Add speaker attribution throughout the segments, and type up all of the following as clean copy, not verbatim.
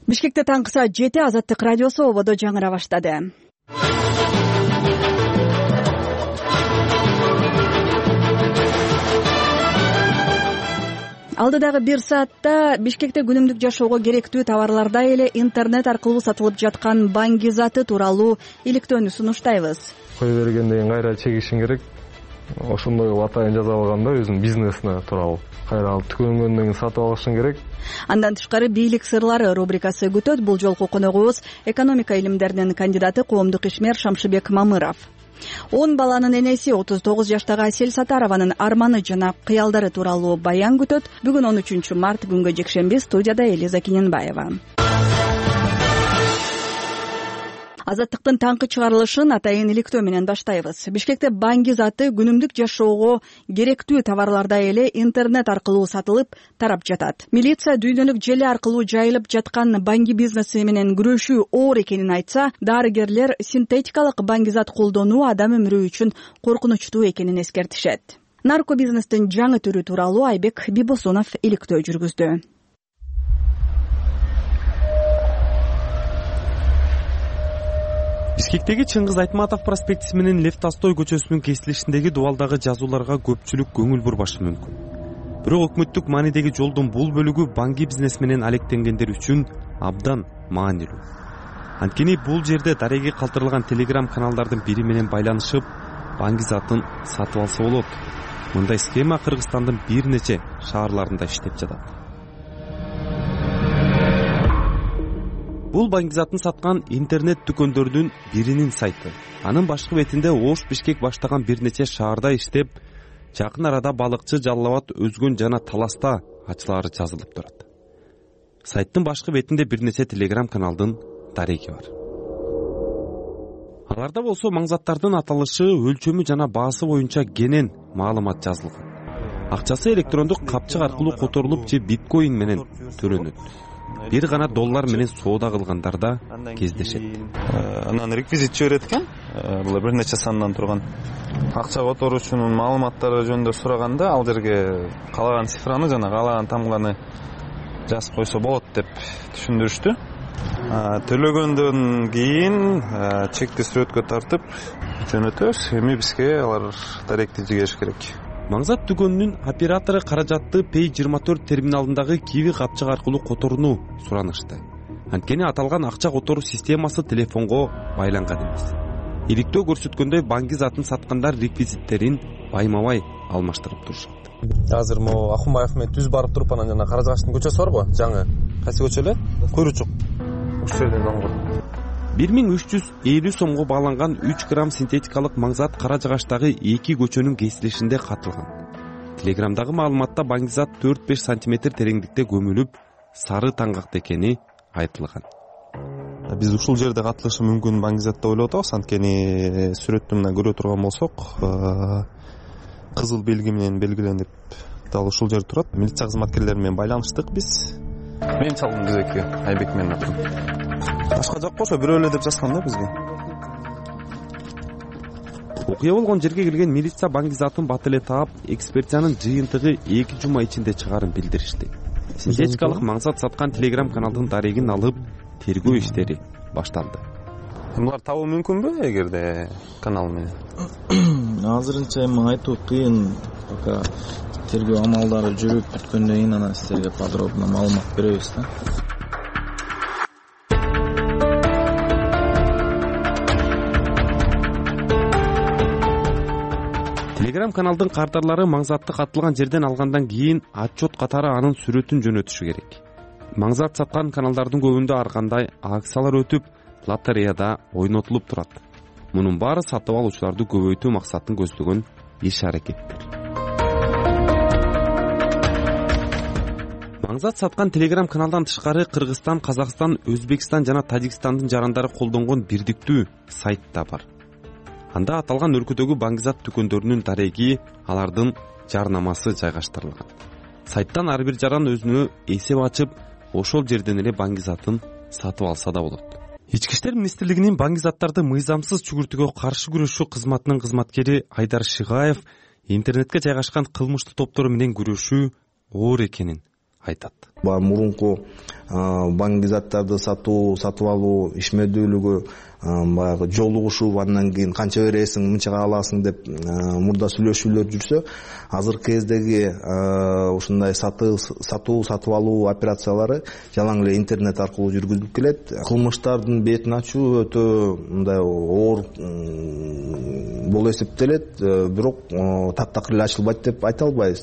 Speaker 1: Бишкекте таңкы саат 7 Азаттык радиосу ободо жаңыра баштады. Алдыдагы 1 саатта Бишкекте күнүмдүк жашоого керектүү товарлардай эле интернет аркылуу сатылып жаткан банги заты тууралуу иликтөөнү сунуштайбыз.
Speaker 2: Кое бергенден кийин кайра чегишиң керек. Ошондой атайын жазып алганда өзүнүн бизнесине тууралуу кайра алып түгөнгөндөн кийин сатып алышың керек.
Speaker 1: Андан тышкары бийлик сырлары рубрикасы күтөт. Бул жолку коногубуз экономика илимдеринин кандидаты, коомдук ишмер Шамшыбек Мамыров. 10 баланын энеси 39 жаштагы Асель Сатарованын арманы жана кыялдары тууралуу баян күтөт. Бүгүн 13 март күнгө жекшемби, студияда Элиза Киненбаева. Азаттыктын таңкы чыгарылышын атайын иликтөө менен баштайбыз. Бишкекте банги заты күнүмдүк жашоого керектүү товарлардай эле интернет аркылуу сатылып тарап жатат. Милиция дүйнөлүк желе аркылуу жайылып жаткан банги бизнеси менен күрөшүү оор экенин айтса, дарыгерлер синтетикалык банги зат колдонуу адам өмүрү үчүн коркунучтуу экенин эскертишет. Нарко бизнестин жаңы түрү тууралуу Айбек Бибосунов иликтөө жүргүздү.
Speaker 3: Бишкектеги Чыңгыз Айтматов проспектиси менен Лев Толстой көчөсүнүн кесилишиндеги дубалдагы жазууларга көпчүлүк көңүл бурбашы мүмкүн. Бирок өкмөттүк маанидеги жолдун бул бөлүгү банги бизнес менен алектенгендер үчүн абдан маанилүү. Анткени бул жерде дареги калтырылган телеграм каналдардын бири менен байланышып, банги затын сатып алса болот. Мындай схема Кыргызстандын бир нече шаарларында иштеп жатат. Бул банги затын саткан интернет дүкөндөрдүн биринин сайты. Анын башкы бетинде Ош Бишкек баштаган бир нече шаарда иштеп, жакын арада балыкчы, Жалал Абад, Өзгөн жана Таласта ачылары жазылып турат. Сайттын башкы бетинде бир нече телеграм каналдын дареги бар. Аларда болсо маңзаттардын аталышы, өлчөмү жана баасы боюнча кенен маалымат жазылган. Акчасы электрондук капчык аркылуу которулуп же биткоин менен төлөнөт. Бир гана доллар менен соода кылгандарда кездешет.
Speaker 4: Анан реквизит жиберет экен. Бул бир нече сандан турган акча которуучунун маалыматтары жөнүндө сураганда, ал жерге каалаган цифраны жана каалаган тамганы жазып койсо болот деп түшүндүрүштү. Төлөгөндөн кийин чекти сүрөткө тартып жөнөтөбүз. Эми бизге алар даректи жибериш керек.
Speaker 3: Маңзат дүкөнүнүн оператору каражатты Pay24 терминалындагы киви капчык аркылуу которууну суранышты. Анткени аталган акча которуу системасы телефонго байланган эмес. Иликтөө көрсөткөндөй банги затын саткандар реквизиттерин байма-бай алмаштырып турушат.
Speaker 5: Азыр могу Ахунбай Ахмет түз барып туруп, анан жана Каражагаштын көчөсү барго, жаңы. Кайсы көчө эле? Куйручук. Ушул жерден оңгор.
Speaker 3: 1350 сомго бааланган 3 грамм синтетикалык маңзат Каражагаштагы 2 көчөнүн кесилишинде катылган. Телеграмдагы маалыматта банги зат 4-5 сантиметр тереңдикте көмүлүп, сары таңгакта экени айтылган.
Speaker 4: Биз ушул жерде катылышы мүмкүн банги зат деп ойлоп атабыз. Анткени сүрөттү менен көрө турган болсок, кызыл белги менен белгиленип дал ушул жерде турат. Милиция кызматкерлери менен байланыштык биз. Мен чалдым кезекке, Айбек менен аттым. Башка жок ошо бирөө эле деп жазган да бизге.
Speaker 3: Окуя болгон жерге келген милиция банги затын бат эле таап, экспертиянын жыйынтыгы 2 жума ичинде чыгарын билдиришти. Синтетикалык маңзат саткан телеграм каналдын дарегин алып, тергөө иштери башталды.
Speaker 4: Булар табуу мүмкүнбү эгерде канал менен?
Speaker 6: Азырынча эми айтуу кыйын. Пока тергөө амалдары жүрүп бүткөндөн кийин анан силерге подробно маалымат беребиз да.
Speaker 3: Телеграм каналдын кардарлары маңзатты катылган жерден алгандан кийин отчет катары анын сүрөтүн жөнөтүшү керек. Маңзат саткан каналдардын көбүндө ар кандай акциялар өтүп, лотереяда ойнотулуп турат. Мунун баары сатып алуучуларды көбөйтүү максатын көздөгөн иш-аракеттер. Маңзат саткан телеграм каналдан тышкары Кыргызстан, Казакстан, Өзбекстан жана Тажикстандын жарандары колдонгон бирдиктүү сайт да бар. Анда аталган өлкөдөгү банги зат дүкөндөрүнүн дареги, алардын жарнамасы жайгаштырылган. Сайттан ар бир жаран өзүнө эсеп ачып, ошол жерден эле банги затын сатып алса да болот. Ички иштер министрлигинин банги заттарды мыйзамсыз чүгүртүүгө каршы күрөшүү кызматынын кызматкери Айдар Шигаев интернетке жайгашкан кылмыштуу топтору менен күрөшүү оор экенин айтат.
Speaker 6: Мурунку банк заттарды сатып алуу ишмердүүлүгү баягы жолугушуп андан кийин канча бересиң мынчага аласың деп мурда сүйлөшүүлөр жүрсө, азыркы кездеги ушундай сатып алуу операциялары жалаң эле интернет аркылуу жүргүзүлүп келет. Кылмыштардын бетин ачуу өтө мындай оор болуп эсептелет, бирок таптакыр эле ачылбайт деп айта албайбыз.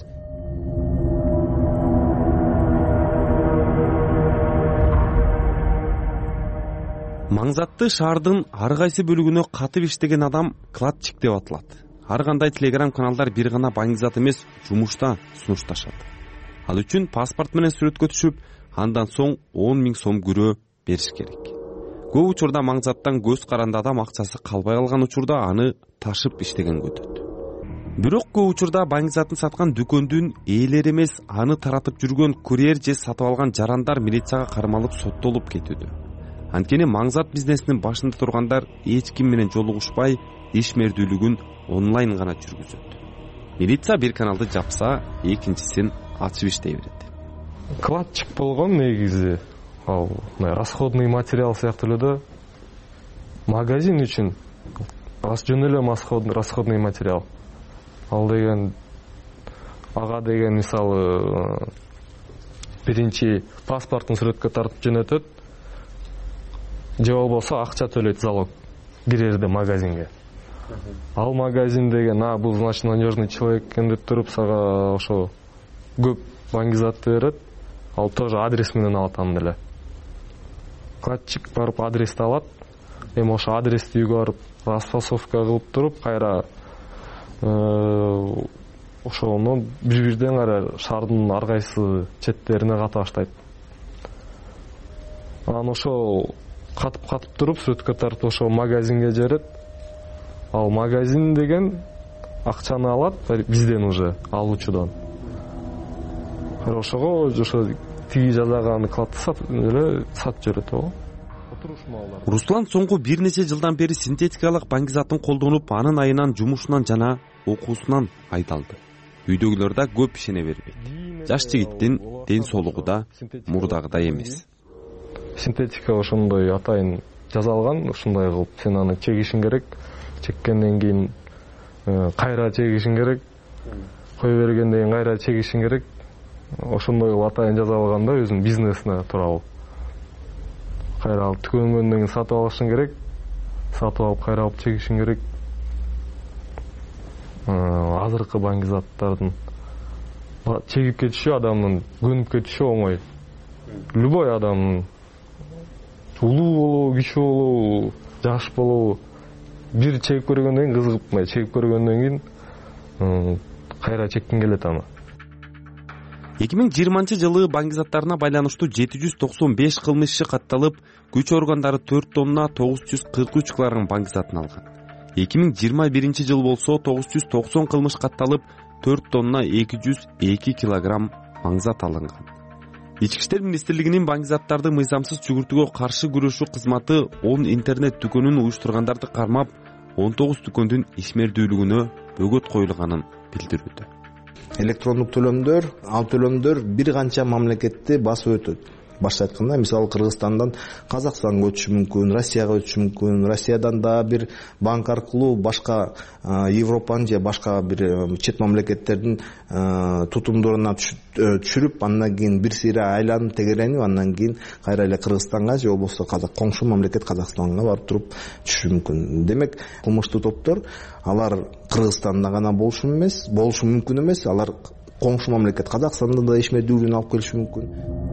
Speaker 3: Маңзатты шаардын ар кайсы бөлүгүнө катып иштеген адам кладчик деп аталат. Ар кандай телеграм каналдар бир гана баңгизат эмес, жумушта сунушташат. Ал үчүн паспорт менен сүрөткө түшүп, андан соң 10 000 сом күрөө бериш керек. Көп учурда маңзаттан көз каранды адам акчасы калбай калган учурда аны ташып иштегенге өтөт. Бирок көп учурда баңгизатын саткан дүкөндүн ээлери эмес, аны таратып жүргөн курьер же сатып алган жарандар милицияга кармалып соттолуп кетүүдө. Анткени маңзат бизнесинин башында тургандар эч ким менен жолугушпай, ишмердүүлүгүн онлайн гана жүргүзөт. Милиция бир каналды жапса, экинчисин ачып иштей берет.
Speaker 2: Кладчик болгон негизи ал расходный материал сыяктуу эле да. Магазин үчүн жөн эле расходный материал. Ал деген ага деген мисалы биринчи паспортун сүрөткө тартып жөнөтөт. Же болбосо акча төлөйт залог кирерде магазинге. Ал магазин деген бул значит надежный человек экен деп туруп сага ошо көп баңгизатты берет. Ал тоже адрес менен алат аны деле. Кладчик барып адрести алат. Эми ошо адрести үйгө барып расфасовка кылып туруп, кайра ошону бир-бирден кайра шаардын ар кайсы четтерине ката баштайт. Анан ошо катып туруп сүрөткө тартып ошо магазинге жиберет. Ал магазин деген акчаны алат бизден уже алуучудан. Ошого тиги жазаган кладты сатып жиберет го.
Speaker 3: Руслан соңку бир нече жылдан бери синтетикалык баңгизатын колдонуп, анын айынан жумушунан жана окуусунан айдалды. Үйдөгүлөр да көп ишене бербейт. Жаш жигиттин ден соолугу да мурдагыдай эмес.
Speaker 2: Синтетика ошондой атайын жазалган, ушундай кылып сен аны чегишиң керек. Чеккенден кийин кайра чегишиң керек. Кой бергенден кийин кайра чегишиң керек. Ошондой кылып атайын жазалган да өзүнүн бизнесине тууралуу. Кайра алып түгөнгөндөн кийин сатып алышың керек. Сатып алып кайра алып чегишиң керек. Азыркы баңгизаттардын чегип кетиши адамдын көнүп кетиши оңой. Любой адамдын улуу болобу, кичүү болобу, жаш болобу, бир чегип көргөндөн кийин кызыгып, чегип көргөндөн кийин кайра чеккиң келет аны.
Speaker 3: 2020 жылы баңгизаттарына байланыштуу 795 кылмыш иши катталып, күч органдары 4 тонна 943 килограмм баңгизатын алган. 2021 жыл болсо 990 кылмыш катталып, 4 тонна 202 килограмм маңзат алынган. Ички иштер министрлигинин баңгизаттарды мыйзамсыз жүгүртүүгө каршы күрөшүү кызматы 10 интернет дүкөнүн уюштургандарды кармап, 19 дүкөндүн ишмердүүлүгүнө бөгөт коюлганын билдирүүдө.
Speaker 6: Электрондук төлөмдөр бир канча мамлекетти басып өтөт. Башка айтканда, мисалы Кыргызстандан Казакстанга өтүшү мүмкүн, Россияга өтүшү мүмкүн, Россиядан да бир банк аркылуу башка Европанын же башка бир чет мамлекеттердин тутумдоруна түшүрүп, андан кийин бир сыйра айланып тегеренип, андан кийин кайра эле Кыргызстанга же болбосо коңшу мамлекет Казакстанга барып туруп түшүшү мүмкүн. Демек, кылмыштуу топтор алар Кыргызстанда гана болушу мүмкүн эмес, алар коңшу мамлекет Казакстанда да ишмердүүлүгүн алып келиши мүмкүн.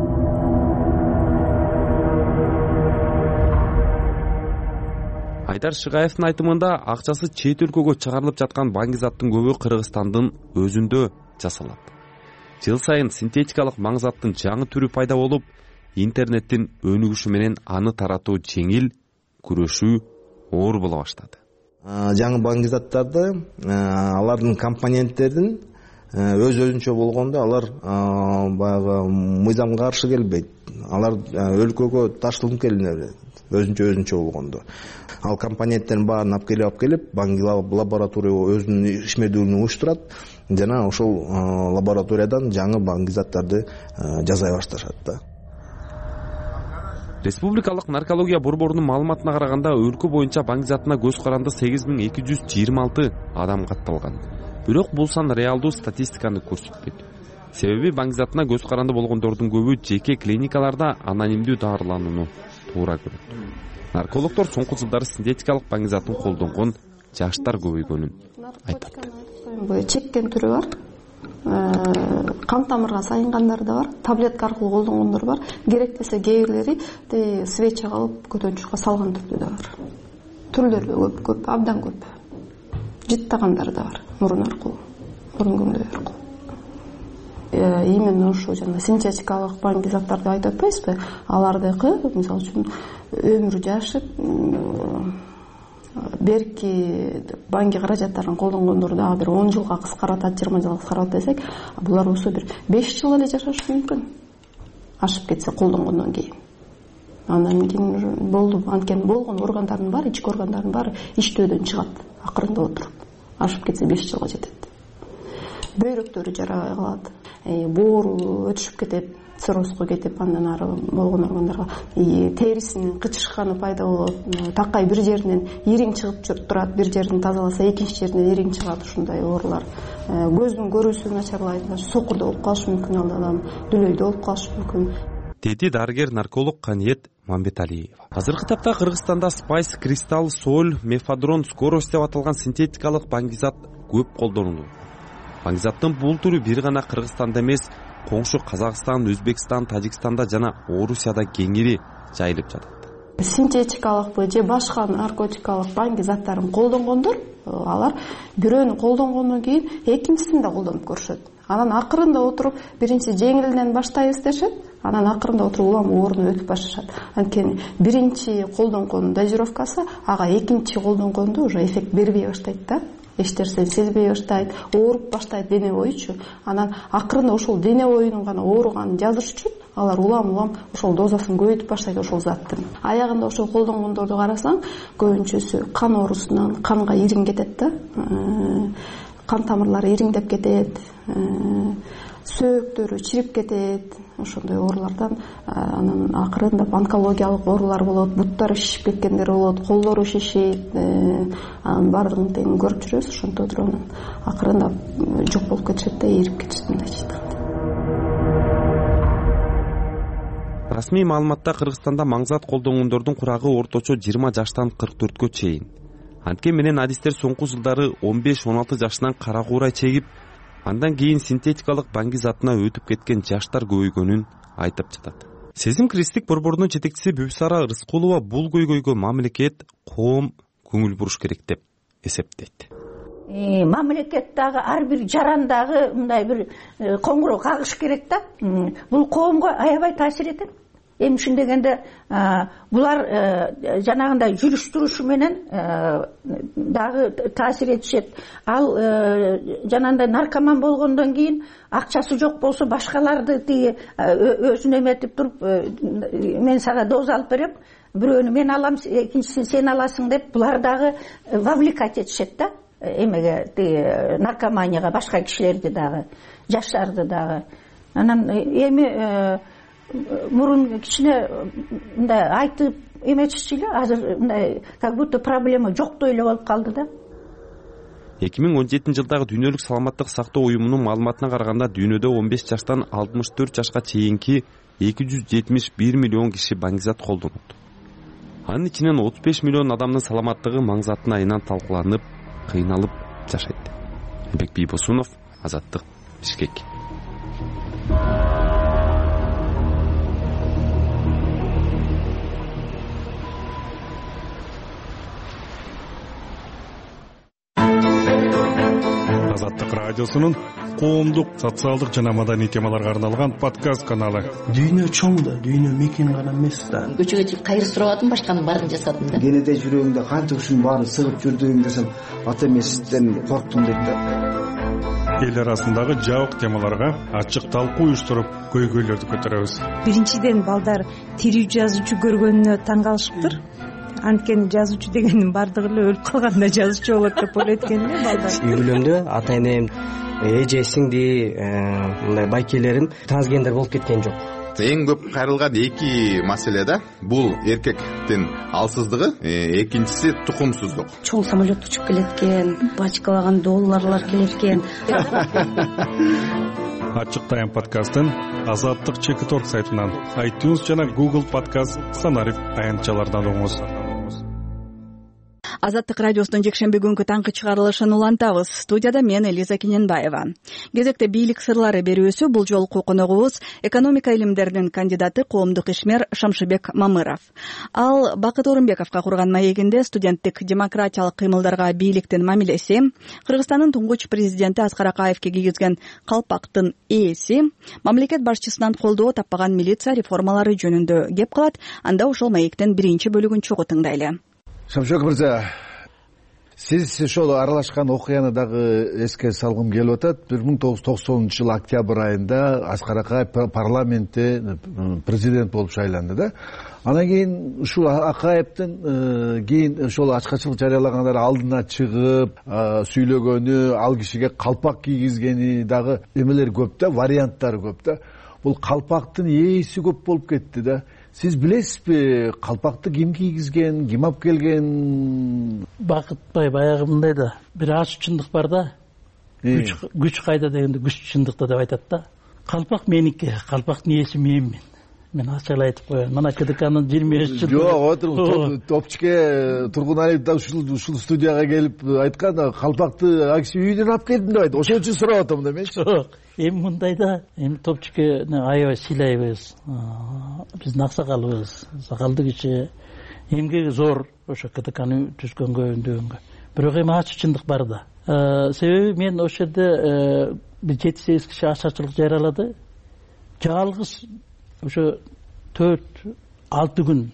Speaker 3: Айдар Шыгаевдин айтымында акчасы чет өлкөгө чыгарылып жаткан баңгизаттын көбү Кыргызстандын өзүндө жасалат. Жыл сайын синтетикалык маңзаттын жаңы түрү пайда болуп, интернеттин өнүгүшү менен аны таратуу жеңил, күрөшүү оор боло баштады.
Speaker 6: Жаңы баңгизаттарды алардын компоненттерин өзүнчө болгондо алар баягы мыйзамга каршы келбейт, алар өлкөгө ташылып келип өзүнчө болгондо. Ал компоненттердин баарын алып келип Банги лаборатория өзүнүн ишмердүүлүгүн уюштурат жана ошол лабораториядан жаңы банги заттарды жасай башташат да.
Speaker 3: Республикалык наркология борборунун маалыматына караганда өлкө боюнча банги затына көз каранды 8226 адам катталган. Бирок бул сан реалдуу статистиканы көрсөтпөйт. Себеби банги затына көз каранды болгондордун көбү жеке клиникаларда анонимдүү дарыланууну туура көрөт. Наркологдор соңку жылдары синтетикалык банги затын колдонгон жаштар көбөйгөнүн айтат.
Speaker 7: Чеккен түрү бар. Кан тамырга сайынгандар да бар, таблетка аркылуу колдонгондор бар, керектесе кээ бирлери свеча кылып көтөнчүккө салган түрдүү да бар. Түрлөрү көп, абдан көп. Жыттагандар да бар, мурун аркылуу, мурун көмдөй аркылуу. Именно ошо жана синтетикалык банги заттарды айтып атпайсызбы? Алардыкы, мисалы үчүн өмүр жашып, берки банги каражаттарын колдонгондор дагы бир 10 жылга кыскаратат, 20 жылга кыскаратат десек, булар болсо бир 5 жыл эле жашашы мүмкүн. Ашып кетсе колдонгондон кийин. Андан кийин болду, анткени болгон органдардын баары, ички органдардын баары иштөөдөн чыгат, акырында отуруп. Ашып кетсе 5 жылга жетет. Бөйрөктөрү жарабай калат, боору өтүшүп кетет, циррозго кетип, андан ары болгон органдарга терисинин кычышканы пайда болот, такай бир жеринен ириң чыгып турат, бир жерин тазаласа экинчи жеринен ириң чыгат, ушундай оорулар. Көздүн көрүүсү начарлайт, сокурда болуп калышы мүмкүн, ал адам дүлөйдө болуп калышы мүмкүн,
Speaker 3: деди дарыгер нарколог Каниет Мамбеталиева. Азыркы тапта Кыргызстанда спайс, кристалл, соль, мефадрон, скорость деп аталган синтетикалык банги зат көп колдонулат. Банги заттын бул түрү бир гана Кыргызстанда эмес, коңшу Казакстан, Өзбекстан, Тажикстанда жана Орусияда кеңири жайылып жатат.
Speaker 7: Синтетикалык же башка наркотикалык банги заттарын колдонгондор, алар бирөөнү колдонгондон кийин экинчисин да колдонуп көрүшөт. Анан акырында отуруп биринчи жеңилинен баштайбыз дешет, анан акырында отуруп улам ооруну өтүп башташат. Анткени биринчи колдонгондун дозировкасы ага экинчи колдонгондо уже эффект бербей баштайт да. Эч нерсени сезбей баштайт, ооруп баштайт дене боючу. Анан акырында ошол дене боюнун гана ооруганын жазыш үчүн алар улам ошол дозасын көбөйтүп баштайт ошол заттын. Аягында ошол колдонгондорду карасаң, көбүнчөсү кан оорусунан канга ириң кетет да. Кан тамырлары ириңдеп кетет, сөөктөрү чирип кетет, ошондой оорулардан анан акырында онкологиялык оорулар болот, буттары шишип кеткендер болот, колдору шишийт, анын баардыгын тең көрүп жүрөбүз, ошондо туруп анан акырында жок болуп кетишет да, эрип кетишет мындайча айтканда.
Speaker 3: Расмий маалыматта Кыргызстанда маңзат колдонгондордун курагы орточо 20 жаштан 44кө чейин. Анткен менен адистер соңку жылдары 15-16 жашынан кара куурай чегип, андан кийин синтетикалык банги затына өтүп кеткен жаштар көбөйгөнүн айтып жатат. Сезим кристик борборунун жетекчиси Бүбүсара Рыскулова бул көйгөйгө мамлекет, коом көңүл буруш керек деп эсептейт.
Speaker 8: Мамлекет дагы ар бир жарандагы мындай бир коңгуроо кагыш керек да. Бул коомго аябай таасир этет. Эми ушун дегенде булар жанагындай жүрүш турушу менен дагы таасир этишет. Ал жанагындай наркоман болгондон кийин акчасы жок болсо башкаларды тиги өзүнө эметип туруп мен сага доза алып берем, бирөөнү мен алам, экинчисин сен аласың деп булар дагы вовлекать этишет да. Эмеге наркоманияга башка кишилерди дагы, жаштарды дагы. Анан эми мурун кичине мындай айтып эметишчи эле, азыр мындай как будто проблема жоктой эле болуп калды да.
Speaker 3: 2017 жылдагы дүйнөлүк саламаттык сактоо уюмунун маалыматына караганда дүйнөдө 15 жаштан 64 жашка чейинки 271 миллион киши банги зат колдонот. Анын ичинен 35 миллион адамдын саламаттыгы маңзаттын айынан талкууланып, кыйналып жашайт. Бек Бийбосунов, Азаттык, Бишкек.
Speaker 9: Азаттык радиосунун коомдук, социалдык жана маданий темаларга арналган подкаст каналы.
Speaker 10: Дүйнө чоң да, дүйнө мекен гана эмес да.
Speaker 11: Көчөгө чыгып кайыр сурабадым, башканын баарын жасадым да.
Speaker 10: Кенеде жүрөгүңдө канча ушунун баарын сыгып жүрдүгүң десем, ата эмесизден корктум дейт да.
Speaker 9: эл арасындагы жабык темаларга ачык талкуу уюштуруп көйгөйлөрдү көтөрөбүз.
Speaker 12: Биринчиден балдар тирүү жазуучу көргөнүнө таң калышыптыр. Анткени жазуучу дегендин бардыгы эле өлүп калганда жазуучу болот деп ойлойт экен да балдар.
Speaker 13: Үй бүлөмдө ата энем, эже, сиңди, мындай байкелерим трансгендер болуп кеткен жок.
Speaker 14: Эң көп кайрылган эки маселе да, бул эркектин алсыздыгы, экинчиси тукумсуздук.
Speaker 15: Чоң самолет учуп келет экен, бачкалаган долларлар келет экен.
Speaker 9: Ачык Тайм подкастын Азаттык Чекиторг сайтынан, iTunes жана Google подкаст санарип аянтчалардан угуңуз.
Speaker 1: Азаттык радиосунун жекшемби күнкү таңкы чыгарылышын улантабыз. Студияда мен Элиза Кененбаева. Кезекте бийлик сырлары берүүсү бул жолку коногубуз экономика илимдеринин кандидаты, коомдук ишмер Шамшыбек Мамыров. Ал Бакыт Орунбековго курган маегинде студенттик демократиялык кыймылдарга бийликтин мамилеси, Кыргызстандын туңгуч президенти Аскар Акаевге кийгизген калпактын ээси, мамлекет башчысынан колдоо таппаган милиция реформалары жөнүндө кеп кылат. Анда ошол маектин биринчи бөлүгүн чогуу тыңдайлы.
Speaker 16: Шамшыбек мырза, сиз ошол аралашкан окуяны дагы эске салгым келип атат. 1990 октябрь айында Аскар Акаев парламентте президент болуп шайланды да. Анан кийин ушул Акаевдин кийин ошол ачкачылык жарыялагандар алдына чыгып сүйлөгөнү, ал кишиге калпак кийгизгени дагы эмелер көп да, варианттары көп да. Бул калпактын ээси көп болуп кетти да. Сиз билесизби, калпакты ким кийгизген, ким алып келген?
Speaker 10: Бакытбай баягы мындай да, бир ачык чындык бар да. Күч кайда дегенде күч чындыкта деп айтат да. Калпак меники, калпактын ээси менмин. Мен ачык айтып коеюн. Мына КДКнын 25 жылдыгы.
Speaker 16: Жок, отуруңуз. Топчке Тургунариев да ушул студияга келип айткан, калпакты акси үйдөн алып келдим деп айтты. Ошон үчүн сурап атам да мен.
Speaker 10: Жок. Эми мындай да, эми Топчкени аябай сыйлайбыз. Биздин аксакалыбыз, сакалды киши, эмгеги зор ошо КДКны түзгөнгө, өндөгөнгө. Бирок эми ачык чындык бар да. Себеби мен ошол жерде бир 7-8 киши ачарчылык жарыялады. Жалгыз ошо 4-6 күн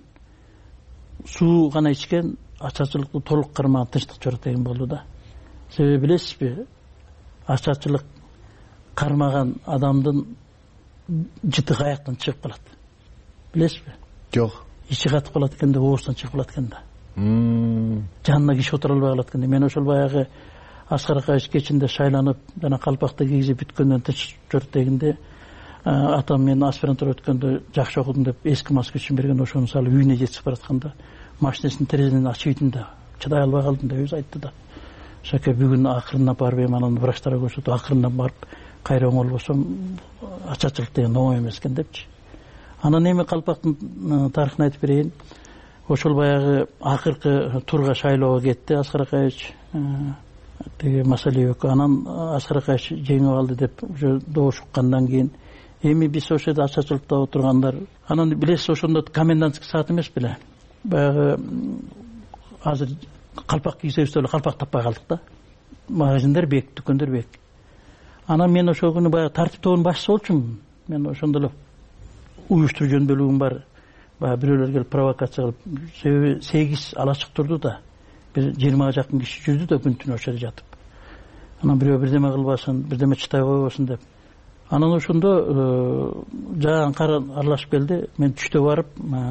Speaker 10: суу гана ичкен, ачарчылыкты толук кармаган тынчтык жорот деген болду да. Себеби билесизби, ачарчылык кармаган адамдын жыты каяктан чыгып калат. Билесизби?
Speaker 16: Жок.
Speaker 10: Ичи катып калат экен да, оорусунан чыгып калат экен да. Жанына киши отура албай калат экен. Мен ошол баягы Аскар Акаев кечинде шайланып, жана калпакты кийгизип бүткөндөн тынч жорот дегенде атам мен аспирантура өткөндө жакшы окудум деп эски москвичин берген, ошону салып үйүнө жетип баратканда машинесинин терезеден ачып ийдим да, чыдай албай калдым да, өзү айтты да. Шаке бүгүн акырына барып эми анан врачтарга көрсөтүп, акырына барып кайра оңолбосом ачарчылык деген оңой эмес экен депчи. Анан эми калпактын тарыхын айтып берейин. Ошол баягы акыркы турга шайлоого кетти Аскар Акаевич. Теги Масалиевке. Анан Аскар Акаевич жеңип алды деп уже добуш уккандан кийин эми биз ошол жерде ачарчылыкта отургандар. Анан билесиз, ошондо комендантский саат эмес беле. Баягы азыр калпак кийсебиз деле калпак таппай калдык да. Магазиндер бек, дүкөндөр бек. Анан мен ошол күнү баягы тартип тобунун башчысы болчумун. Мен ошондо эле уюштуруу жөн бөлүгүм бар. Баягы бирөөлөр келип провокация кылып, себеби 8 алачык турду да. Бир 20га жакын киши жүрдү да күн түнү ошол жерде жатып. Анан бирөө бирдеме кылбасын, бирдеме чытай койбосун деп. Анан ошондо жаган кар аралашып келди. Мен түштө барып,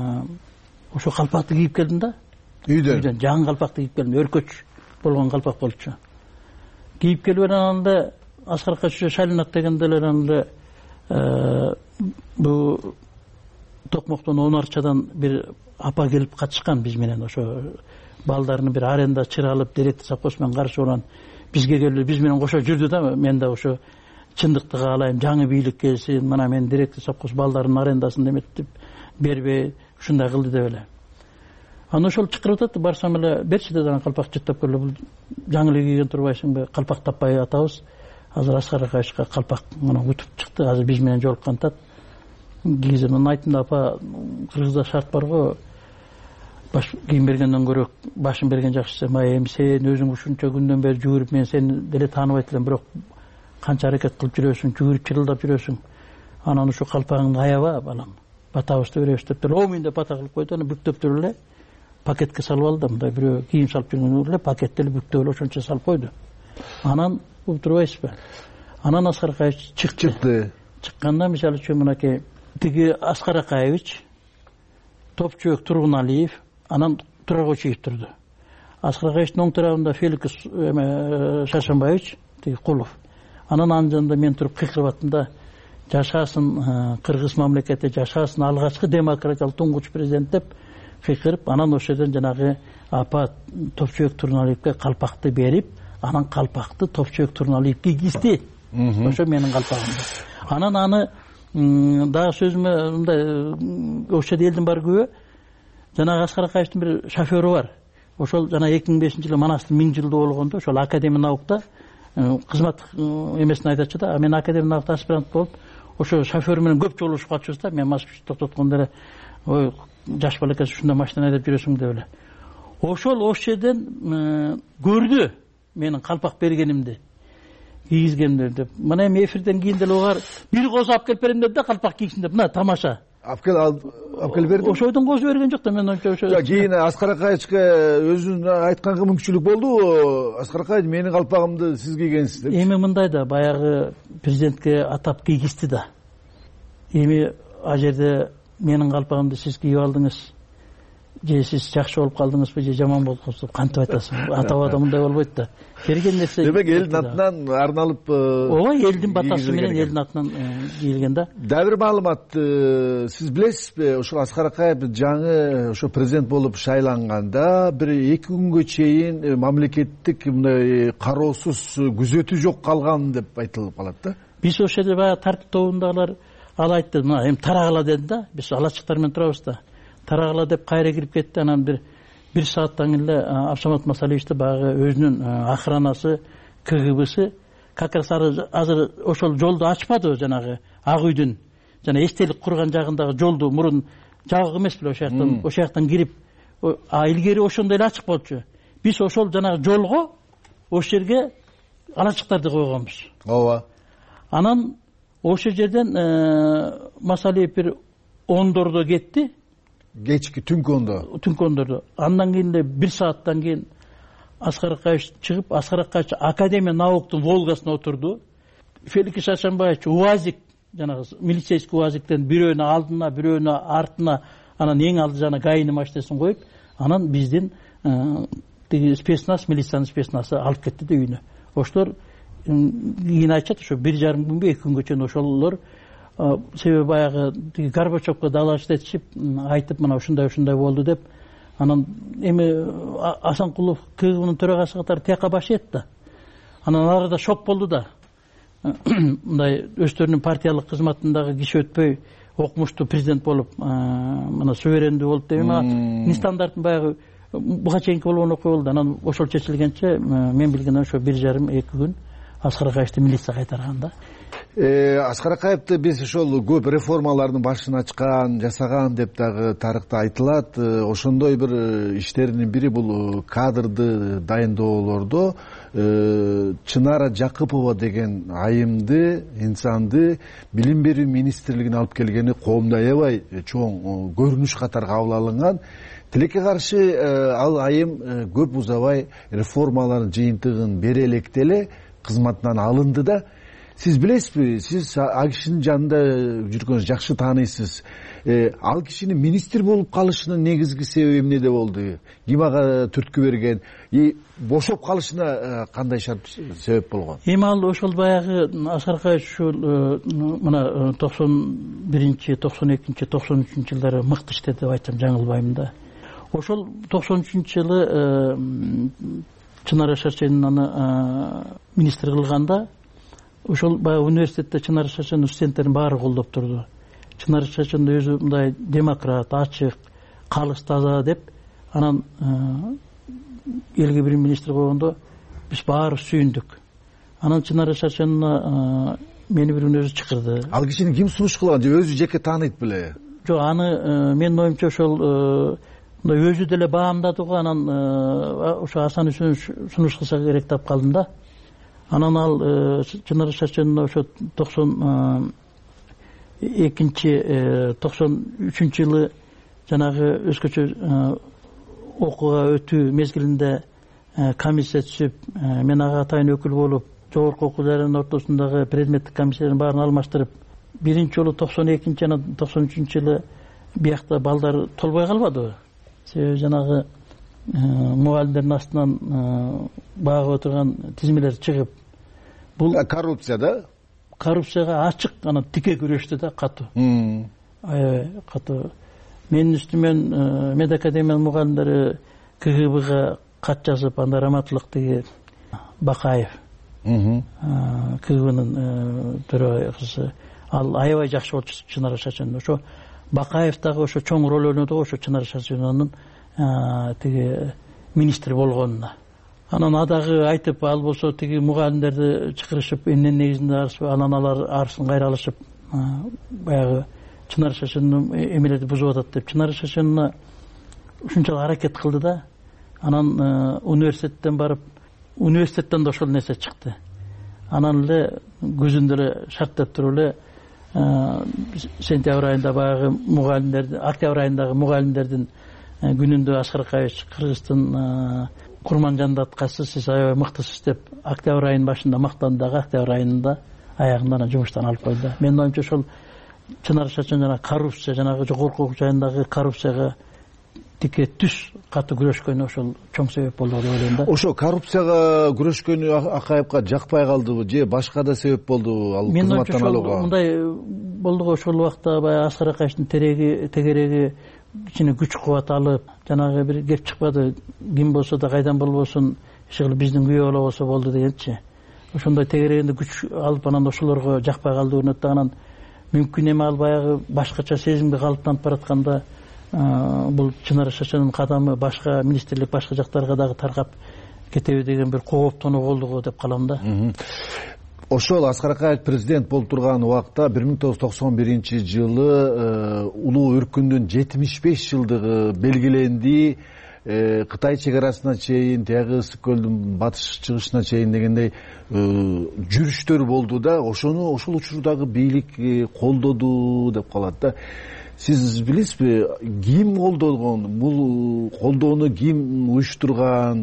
Speaker 10: ошо калпакты кийип келдим да. Үйдөн жаган калпакты кийип келдим. Өркөч болгон калпак болчу. Кийип келип ананда Аскар Акаевич шайланат дегенде эле ананда бул Токмоктон 10 арчадан бир апа келип катышкан биз менен, ошо балдарыны бир аренда чыралып, директор совхоз менен каршы уран бизге келип биз менен кошо жүрдү да. Мен да ошо чындыкты каалайм, жаңы бийлик келсин, мына мен директор совхоз балдарынын арендасын эметип бербей, ушундай кылды деп эле. Аны ошол чакырып атат, барсам эле берчи деди, анан калпак жыттап келе, бул жаңы эле кийген турбайсыңбы, калпак таппай атабыз. Азыр Аскар Акаевичке калпак мына утуп чыкты, азыр биз менен жолуккан тат. Кийизем, анан айттым да, апа, Кыргызда шарт бар го, баш кийим бергенден көрө башын берген жакшы. Эми сен өзүң ушунча күндөн бери жүгүрүп, мен сени деле тааныбайт элем, бирок канча аракет кылып жүрөсүң, жүгүрүп чырылдап жүрөсүң. Анан ушу калпагыңды аяба, балам. Батабызды беребиз деп эле, омин деп бата кылып койду, анан бүктөп туруп эле пакетке салып алды. Мындай бирөө кийим салып жүргөн эле пакетти эле бүктөп эле ошончо салып койду. Анан уруп турбайсызбы? Анан Аскар Акаевич чыкты. Чыкканда мисалы үчүн мынакей тиги Аскар Акаевич, Топчубек Тургуналиев, анан Турар Кочиев турду. Аскар Акаевичтин оң тарабында Феликс Шаршембаевич, тиги Кулов. Анан анын мен туруп кыйкырып аттым да, жашасын Кыргыз мамлекети, жашасын алгачкы демократиялык туңгуч президент деп кыйкырып, анан ошол жерден жанагы апа Топчубек Тургуналиевке калпакты берип, анан калпакты Топчубек Тургуналиевке кийгизди. Ошо менин калпагым. Анан аны дагы сөзүмө мындай ошол элдин бар көбү жанагы Аскар Акаевичтин бир шоферу бар. Ошол жана 2005-жылы Манастын 1000 жылдыгы болгондо ошол Академия наукта кызмат эмесин айтачу да. Мен Академия наукта аспирант болуп, ошо шофер менен көп жолугушуп калчубуз да. Мен Москвичти токтоткондо эле ой жаш бала экенсиң, ушундай машина айдап жүрөсүң деп эле. Ошол жерден көрдү менин калпак бергенимди, кийгизгенимди деп. Мына эми эфирден кийин деле алар бир козу алып келип берем деп да, калпак кийгизсин деп. Мына тамаша. Алып келип берди. Ошойдон козу берген жок да, мен ошо.
Speaker 16: Кийин Аскар Акаевичке өзүнүн айтканга мүмкүнчүлүк болду. Аскар Акаевич менин калпагымды сиз кийгенсиз деп.
Speaker 10: Эми мындай да, баягы президентке атап кийгизди да. Эми а жерде менин калпагымды сиз кийип алдыңыз, же сиз жакшы болуп калдыңызбы, же жаман болуп калдыңызбы, кантип айтасың? Атабада мындай болбойт да. Берген нерсе.
Speaker 16: Демек элдин атынан арналып.
Speaker 10: Ооба, элдин батасы менен элдин атынан кийилген да.
Speaker 16: Дагы бир маалымат, сиз билесизби, ошо Аскар Акаев жаңы ошо президент болуп шайланганда бир 2 күнгө чейин мамлекеттик мындай кароосуз күзөтүү жок калган деп айтылып калат да.
Speaker 10: Биз ошол жерде баягы тартип тобундагылар ал айтты, мына эми тарагыла деди да. Биз алачыктар менен турабыз да. Тарагыла деп кайра кирип кетти. Анан бир сааттан кийин эле Абсамат Масалиевичти багы өзүнүн охранасы, КГБсы как раз азыр ошол жолду ачпады, жанагы Ак үйдүн жана эстелик курган жагындагы жолду мурун жабык эмес беле, ошол жактан кирип, илгери ошондой эле ачык болчу. Биз ошол жанагы жолго ошол жерге алачыктарды койгонбуз.
Speaker 16: Ооба.
Speaker 10: Анан ошол жерден Масалиев бир 10дордо кетти.
Speaker 16: Кечки түнкөндөрдө. Андан кийин эле 1 сааттан кийин Аскар Акаевич чыгып, Аскар Акаевич Академия науктун Волгасына отурду. Феликс Шаршембаевич УАЗик, жанагы милицейский УАЗиктен бирөөнү алдына, бирөөнү артына, анан эң алды жана ГАИнин машинасын коюп, анан биздин тиги спецназ, милициянын спецназы алып кетти да үйүнө. Ошолор кийин айтышат, ошо 1,5 күнгө 2 күнгө чейин ошолор себеби баягы тиги Горбачевко далаштетишип айтып, мына ушундай болду деп. Анан эми Асанкулов КГБнын төрагасы катары тияка баш ийет да. Анан алар да шок болду да. Мындай өздөрүнүн партиялык кызматындагы киши өтпөй окумуштуу президент болуп, мына суверендүү болуп деп, эми стандарттын баягы буга чейинки болгон окуя болду. Анан ошол чечилгенче мен билгенден ошо 1,5-2 күн Аскар Акаевичти милиция кайтарган да. Аскар Акаевди биз ошол көп реформалардын башын ачкан, жасаган деп дагы тарыхта айтылат. Ошондой бир иштеринин бири бул кадрды дайындоолордо Чынара Жакыпова деген айымды, инсанды билим берүү министрлигине алып келгени коомдо аябай чоң көрүнүш катары кабыл алынган. Тилекке каршы ал айым көп узабай реформалардын жыйынтыгын бере электе эле кызматынан алынды да. Сиз билесизби, сиз ал кишинин жанында жүргөнүз жакшы тааныйсыз. Ал кишинин министр болуп калышынын негизги себеби эмнеде болду? Ким ага түрткү берген? Бошоп калышына кандай шарт себеп болгон?
Speaker 10: Эми ал ошол баягы Аскар Акаевич мына 91-92, 93 жылдары мыкты иштеди деп айтсам жаңылбайм да. Ошол 93-жылы Чынара Шаршенин аны министр кылганда, ошол баягы университетте Чынара Шаршенин студенттерин баары колдоп турду. Чынара Шаршен өзү мындай демократ, ачык, калыс, таза деп, анан элге бир министр койгондо биз баары сүйүндүк. Анан Чынара Шаршен мени бир күнү өзү чакырды.
Speaker 16: Ал кишини ким сунуш кылган же өзү жеке тааныйт беле?
Speaker 10: Жок, аны менин оюмча ошол өзү деле баамдады го. Анан ошо Асан үчүн сунуш кылса керек деп калдым да. Анан ал Чынара Шаршенин ошо 93 жылы жанагы өзгөчө окууга өтүү мезгилинде комиссия түзүп, мен ага атайын өкүл болуп жогорку окуу жайларынын ортосундагы предметтик комиссиялардын баарын алмаштырып, биринчи жолу 92 жана 93 жылы биякта балдар толбой калбадыбы? Себеби жанагы мугалимдердин астынан багып отурган тизмелер чыгып, бул
Speaker 16: коррупция да?
Speaker 10: Коррупцияга ачык анан тике күрөштү да, катуу. Аябай катуу. Менин үстүмөн мед академиянын мугалимдери КГБга кат жазып, анда раматтуулук тиги Бакаев, КГБнын төрагасы, ал аябай жакшы болчу Чынар Шачын. Ошо Бакаев дагы ошо чоң роль ойноду, ошо Чынар Шачынын тиги министри болгонуна. Анан адагы айтып, ал болсо тиги мугалимдерди чакырышып, эмненин негизинде арышып, анан алар арысын кайра алышып, баягы Чынар Шачынын эмелерди бузуп атат деп, Чынар Шачынына ушунчалык аракет кылды да, анан университеттен барып, университеттен да ошол нерсе чыкты. Анан эле көзүндө эле шарттап туруп эле сентябрь айында баягы мугалимдерди, октябрь айындагы мугалимдердин күнүндө Аскар Акаевич Кыргыздын Курманжандаткасы, сиз аябай мыктысыз деп, октябрь айынын башында мактанды, дагы октябрь айында аягында анан жумуштан алып койду. Менин оюмча ошол Чынар Шачын жана коррупция, жанагы жогорку окуу жайындагы коррупцияга тике түз катуу күрөшкөнү ошол чоң себеп болду деп ойлойм да.
Speaker 16: Ошо коррупцияга күрөшкөнү Акаевка жакпай калдыбы же башка да себеп болдубу ал кызматтан алууга? Мындай
Speaker 10: болду го, ошол убакта баягы Аскар Акаевичтин тегереги ичине күч кубат алып, жанагы бир кеп чыкпады, ким болсо да кайдан болбосун, иши биздин күйөө бала болсо болду дегенчи. Ошондой тегерегинде күч алып, анан ошолорго жакпай калды көрүнөт да. Анан мүмкүн эми ал баягы башкача сезимге калыптанып баратканда бул Чынар Шачынын кадамы башка министрлик, башка жактарга дагы таркап кетеби деген бир кооптонуу болду го деп калам да.
Speaker 16: Ошол Аскар Акаев президент болуп турган убакта 1991 жылы улуу өркүндүн 75 жылдыгы белгиленди. Кытай чегарасына чейин, тияғы Ысык көлдүн батыш чыгышына чейин дегендей жүрүштөр болду да, ошону ошол учурдагы бийлик колдоду деп калат да. Сиз билесизби, ким колдогон, бул колдоону ким уюштурган?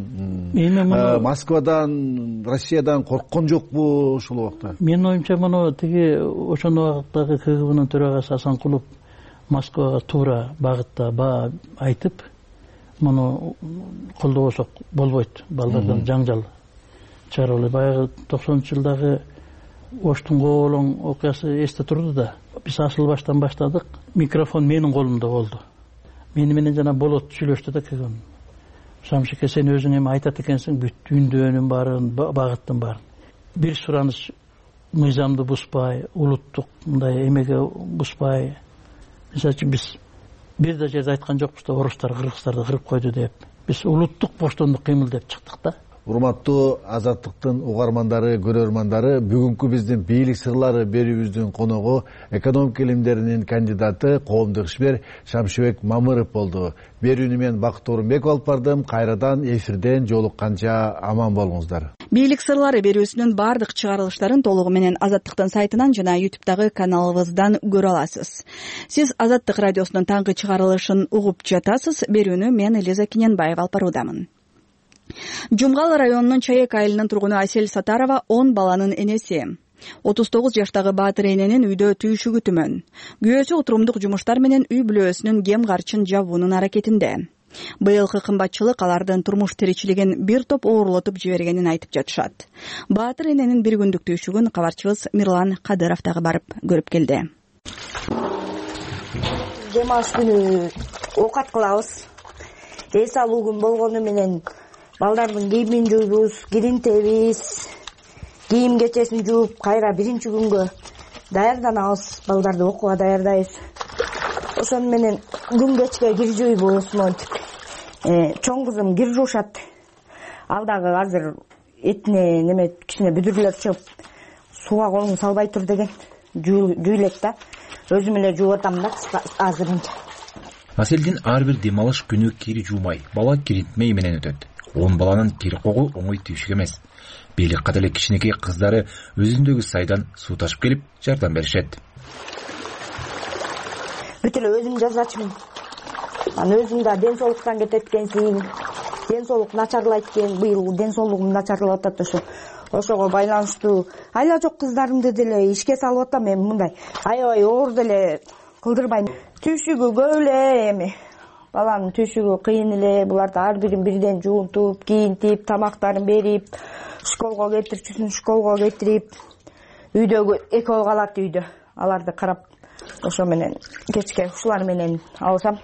Speaker 16: Москвадан, Россиядан корккон жокпу ошол убакта?
Speaker 10: Менин оюмча муну тиги ошол убактагы КГБнын төрагасы Асанкулов Москвага туура багытта айтып, муну колдобосок болбойт, балдардан жаңжал чыгарып эле. Баягы 90-жылдагы Оштун Коолоң окуясы эсте турду да. Биз асыл баштан баштадык. Микрофон менин колумда болду. Мени менен жана болот сүйлөштү да кегем. Шамшике, сен өзүң эми айтат экенсиң, бүт үндөөнүн баарын, багыттын баарын. Бир сураныч мыйзамды бузбай, улуттук мындай эмеге бузбай. Мисалы үчүн биз бир да жерде айткан жокпуз да орустар кыргыздарды кырып койду деп. Биз улуттук боштондук кыймыл деп чыктык да.
Speaker 16: Урматтуу Азаттыктын угармандары, көрөрмандары, бүгүнкү биздин бийлик сырлары берүүбүздүн коногу экономика илимдеринин кандидаты, коомдук ишмер Шамшыбек Мамыров болду. Берүүнү мен Бакыт Орунбеков алып бардым. Кайрадан эфирден жолукканча аман болуңуздар.
Speaker 1: Бийлик сырлары берүүсүнүн бардык чыгарылыштарын толугу менен Азаттыктын сайтынан жана YouTube'дагы каналыбыздан көрө аласыз. Сиз Азаттык радиосунун таңкы чыгарылышын угуп жатасыз. Берүүнү мен Элиза Кененбаева алып баруудамын. Жумгал районунун Чаек айылынын тургуну Асель Сатарова 10 баланын энеси. 39 жаштагы Баатыр эненин үйдө түйшүгү түмөн. Күйөөсү отурумдук жумуштар менен үй бүлөсүнүн кем карчын жабуунун аракетинде. Быйылкы кымбатчылык алардын турмуш тиричилигин бир топ оорлотуп жибергенин айтып жатышат. Баатыр эненин бир күндүк түйшүгүн кабарчыбыз Мирлан Кадыров дагы барып көрүп келди.
Speaker 17: Демалыш күнү оокат кылабыз. Эс алуу күн болгону менен балдардын кийимин жуйбуз, киринтебиз, кийим кечесин жууп, кайра биринчи күнгө даярданабыз, балдарды окууга даярдайбыз. Ошону менен күн кечке кир жуйбуз, монтип. Чоң кызым кир жуушат. Ал дагы азыр этине неме кичине бүдүрлөр чыгып, сууга колуң салбай тур деген жуйлет да. Өзүм эле жууп атам да азырынча.
Speaker 18: Аселдин ар бир демалыш күнү кир жуумай, бала киринтмей менен өтөт. 10 баланын кир когу оңой түйшүк эмес. Бийлик ката эле кичинекей кыздары өзүндөгү сайдан суу ташып келип жардам беришет.
Speaker 17: Бүт эле өзүм жазачымын. Аны өзүм да ден соолуктан кетет экенсиң. Ден соолук начарлайт экен, быйыл ден соолугум начарлап атат ошо. ошого байланыштуу айла жок кыздарымды деле ишке салып атам. Эми мындай аябай оор деле кылдырбайм. Түйшүгү көп эле, эми баланын түйшүгү кыйын эле. Буларды ар бирин бирден жуунтуп, кийинтип, тамактарын берип, школго кетирчүсүн школго кетирип, үйдөгү экөө калат үйдө. Аларды карап, ошо менен кечке ушулар менен алсам.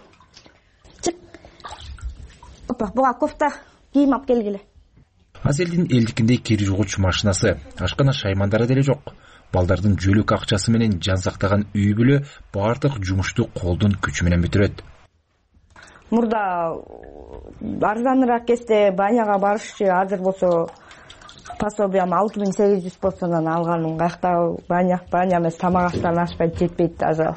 Speaker 17: Опа, буга кофта кийим алып келгиле.
Speaker 18: Азелдин элдикиндей кири жугуч машинасы, ашкана шаймандары деле жок. Балдардын жөлөк акчасы менен жан сактаган үй бүлө баардык жумушту колдун күчү менен бүтүрөт.
Speaker 17: Мурда арзаныраак кезде баняга барышчы, азыр болсо пособиям 6800 болсонан алганым. Каякта баня эмес, тамак аштан ашпайт, жетпейт азыр.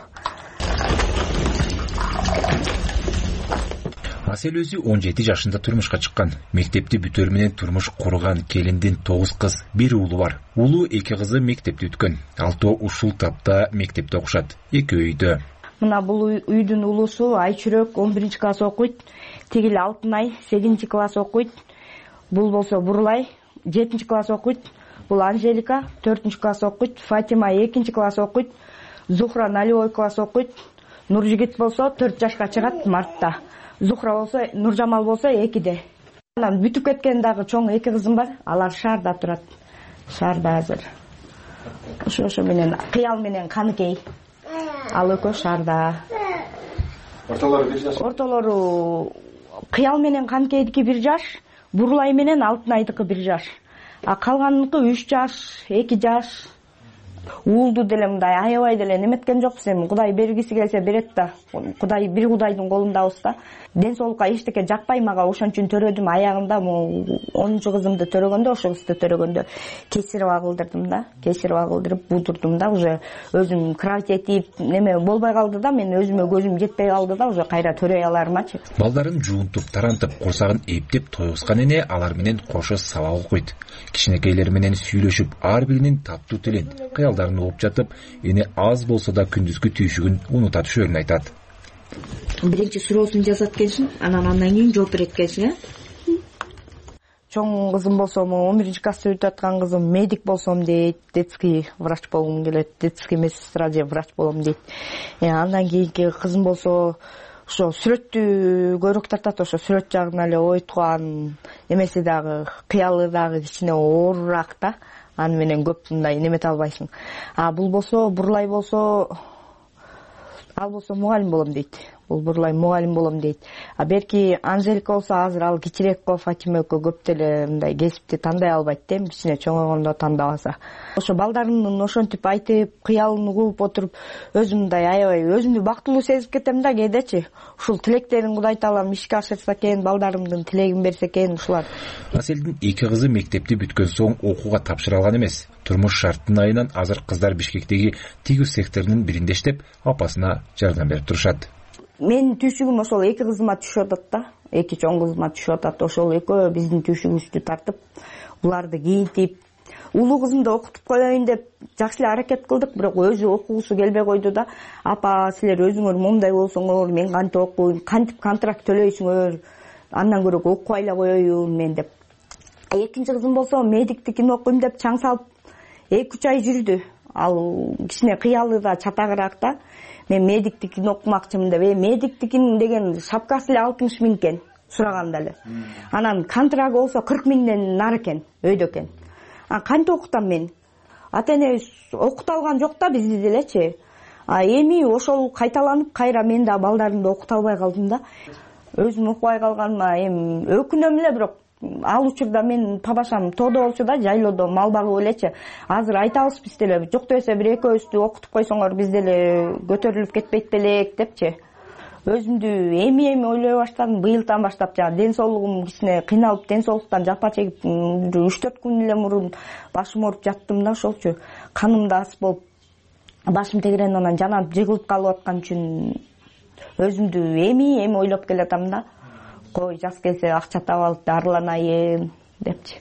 Speaker 18: Асел өзү 17 жашында турмушка чыккан. Мектепти бүтөр менен турмуш курган келиндин 9 кыз, 1 уулу бар. Уулу 2 кызы мектепти бүткөн. Алтоо ушул тапта мектепте окушат. 2 үйдө.
Speaker 17: Мына бул үйдүн уулусу Айчүрөк 11 класс окуйт. Тигил Алтынай 8 класс окуйт. Бул болсо Бурлай 7 класс окуйт. Бул Анжелика 4 класс окуйт. Фатима 2 класс окуйт. Зухра 0 класс окуйт. Нуржигит болсо 4 жашка чыгат мартта. Зухра болсо, Нуржамал болсо 2де. Анан бүтүп кеткен дагы чоң 2 кызым бар. Алар шаарда турат. Шаарда азыр. Ошо менен Кыял менен Каныкей. Ал экөө шаарда.
Speaker 19: Ортолору 1 жаш.
Speaker 17: Ортолору Кыял менен Каныкейдики 1 жаш, Бурлай менен Алтынайдыкы 1 жаш. А калганыныкы 3 жаш, 2 жаш. Уулду деле мындай аябай деле неметкен жокпуз. Эми Кудай бергиси келсе берет да. Кудай бир Кудайдын колундабыз да. Ден соолукка эчтеке жакпай мага, ошон үчүн төрөдүм. Аягында 10 кызымды төрөгөндө, ошол кызды төрөгөндө кесирип агылдырдым да. Кесирип агылдырып будурдум да. Уже өзүм кровать этип неме болбой калды да. Мен өзүмө көзүм жетпей калды да. Уже кайра төрөй алармачы.
Speaker 18: Балдарын жуунтуп, тарантып, курсагын эптеп тойгузган эне алар менен кошо сабак окуйт. Кичинекейлер менен сүйлөшүп, ар биринин таптуу тилин, кыялдарын угуп жатып, эне аз болсо да күндүзгү түйшүгүн унута түшөрүн айтат.
Speaker 15: Биринчи суроосун жазат экенсиң, андан кийин жооп берет экенсиң,
Speaker 17: Чоң кызым болсо, 11 класста өтүп аткан кызым медик болсом дейт, детский врач болгум келет, детский медсестра же врач болом дейт. Андан кийинки кызым болсо, ошо сүрөттү көрөк тартат, ошо сүрөт жагына эле ойтуган эмеси дагы, кыялы дагы кичине оорураак да. Аны менен көп мындай немете албайсың. Бул болсо, Бурлай болсо, ал болсо мугалим болом дейт. Бул Бурлай мугалим болом дейт. Берки Анжелика болсо азыр ал кичирээк го, Фатима экөө көп деле мындай кесипти тандай албайт да, кичине чоңойгондо тандабаса. Ошо балдарымдын ошентип айтып, кыялын угуп отуруп, өзүм мындай аябай өзүмдү бактылуу сезип кетем да кээдечи. Ушул тилектерин Кудай таалам ишке ашырса экен, балдарымдын тилегин берсе экен ушулар.
Speaker 18: Аселдин 2 кызы мектепти бүткөн соң окууга тапшыра алган эмес. Турмуш шарттын айынан азыр кыздар Бишкектеги тигүү секторунун биринде иштеп, апасына жардам берип турушат.
Speaker 17: Мен түйшүгүм ошол 2 кызыма түшүп атат да. 2 чоң кызыма түшүп атат. Ошол экөө биздин түйшүгүбүздү тартып, буларды кийинтип, улуу кызымды окутуп коеюн деп жакшы эле аракет кылдык, бирок өзү окугусу келбей койду да. Апа, силер өзүңөр момундай болсоңор, мен кантип окуйм, кантип контракт төлөйсүңөр, андан көрө окубай эле коеюн мен деп. Экинчи кызым болсо медиктикин окуйм деп чаң салып 2-3 ай жүрдү. Ал кичине кыялы да, чатагыраак да. Мен медиктикин окумакчымын деп, медиктикин деген шапкасы эле 60 000 экен, сураганда эле. Анан контрагы болсо 40 000ден нары экен, өйдө экен. Кантип окутам мен? Ата-эне окута алган жок да бизди делечи. Эми ошол кайталанып, кайра мен да балдарымды окута албай калдым да. Өзүм окубай калганыма эми өкүнөм эле, бирок ал учурда мен папашам тоодо болчу да, жайлоодо мал багып элечи. Азыр айтабыз биз деле, жок десе бир экөөбүздү окутуп койсоңор биз деле көтөрүлүп кетпейт белек депчи. Өзүмдү эми ойлой баштадым, быйылдан баштап жана ден соолугум кичине кыйналып, ден соолуктан жапа чегип 3-4 күн эле мурун башым ооруп жаттым да, ошолчу. Каным да ас болуп, башым тегерен анан жанап жыгылып калып аткан үчүн өзүмдү эми ойлоп келатам да. Кой жаз келсе акча таап алып дарыланайын депчи.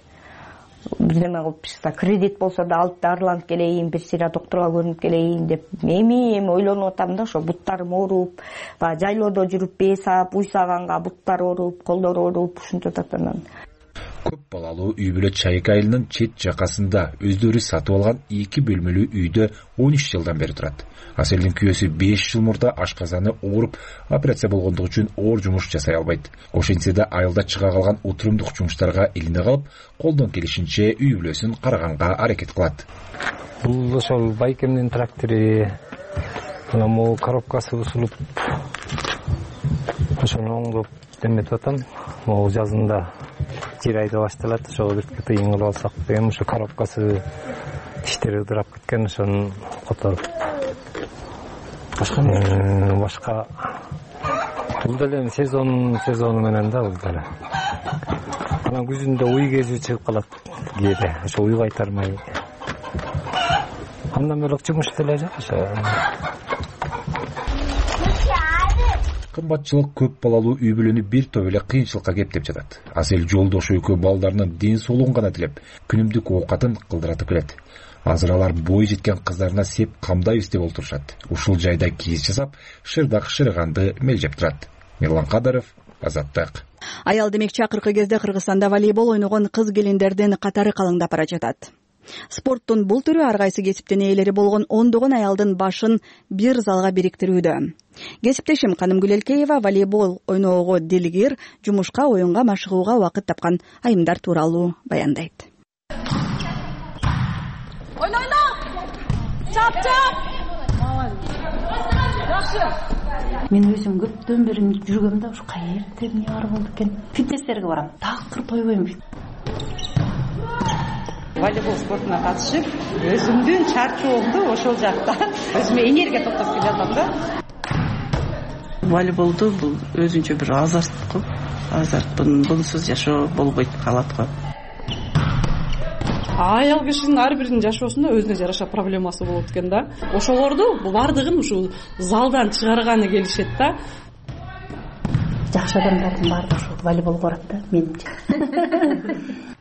Speaker 17: Бирдеме кылып чыкса, кредит болсо да алып дарыланып келейин, бир сыйра доктурга көрүнүп келейин деп эми ойлонуп атам да. Ошо буттарым ооруп, жайлоодо жүрүп бээ саап, уй саганга буттар ооруп, колдор ооруп, ушинтип атат анан.
Speaker 18: Көп балалуу үй бүлө Чайык айылынын чет жакасында өздөрү сатып алган 2 бөлмөлүү үйдө 13 жылдан бери турат. Аселдин күйөөсү 5 жыл мурда ашказаны ооруп, операция болгондугу үчүн оор жумуш жасай албайт. Ошентсе да айылда чыга калган отурумдук жумуштарга илине калып, колдон келишинче үй бүлөсүн караганга аракет кылат.
Speaker 20: Бул ошол байкемдин трактору, мына могу коробкасы бузулуп, ошону оңдоп деметип атам. Могу жазында жер айда башталат, ошого бир тыйын кылып алсак деген, ошо коробкасы иштери ыдырап кеткен, ошону которуп. Башка бул деле сезону менен да, бул деле. Анан күзүндө уй кезүү чыгып калат кээде, ошо уй кайтармай. Андан бөлөк жумуш деле жок ошо.
Speaker 18: Кымбатчылык көп балалуу үй бүлөнү бир топ эле кыйынчылыкка кептеп жатат. Асел Жолдош экөө балдарынын ден соолугун гана тилеп, күнүмдүк оокатын кылдыратып келет. Азыр алар бой жеткен кыздарына сеп камдайбыз деп олтурушат. Ушул жайда кийиз жасап, шырдак шырыганды мелжеп турат. Мирлан Кадыров, Азаттык.
Speaker 1: Аял демек чакыркы кезде Кыргызстанда волейбол ойногон кыз келиндердин катары калыңдап бара жатат. Спорттун бул түрү ар кайсы кесиптин ээлери болгон ондогон аялдын башын бир залга бириктирүүдө. Кесиптешим Канымгүл Элкеева волейбол ойноого дилгир, жумушка, оюнга машыгууга убакыт тапкан айымдар тууралуу баяндайт.
Speaker 21: Ойно! Чап! Жакшы.
Speaker 8: Мен өзүм көптөн бери жүргөм да, ушу каерде эмне бар болду экен. Фитнестерге барам. Такыр тойбойм.
Speaker 22: Волейбол спортуна катышып, өзүмдүн чарчоомду ошол жакта өзүмө энергия топтоп келатам да.
Speaker 23: Волейболду бул өзүнчө бир азарт го. Бунсуз жашоо болбойт калат го.
Speaker 24: Аял кишинин ар биринин жашоосунда өзүнө жараша проблемасы болот экен да. Ошолорду бардыгын ушул залдан чыгарганы келишет да.
Speaker 8: Жакшы адамдардын баардыгы ушул волейболго барат да, менимче.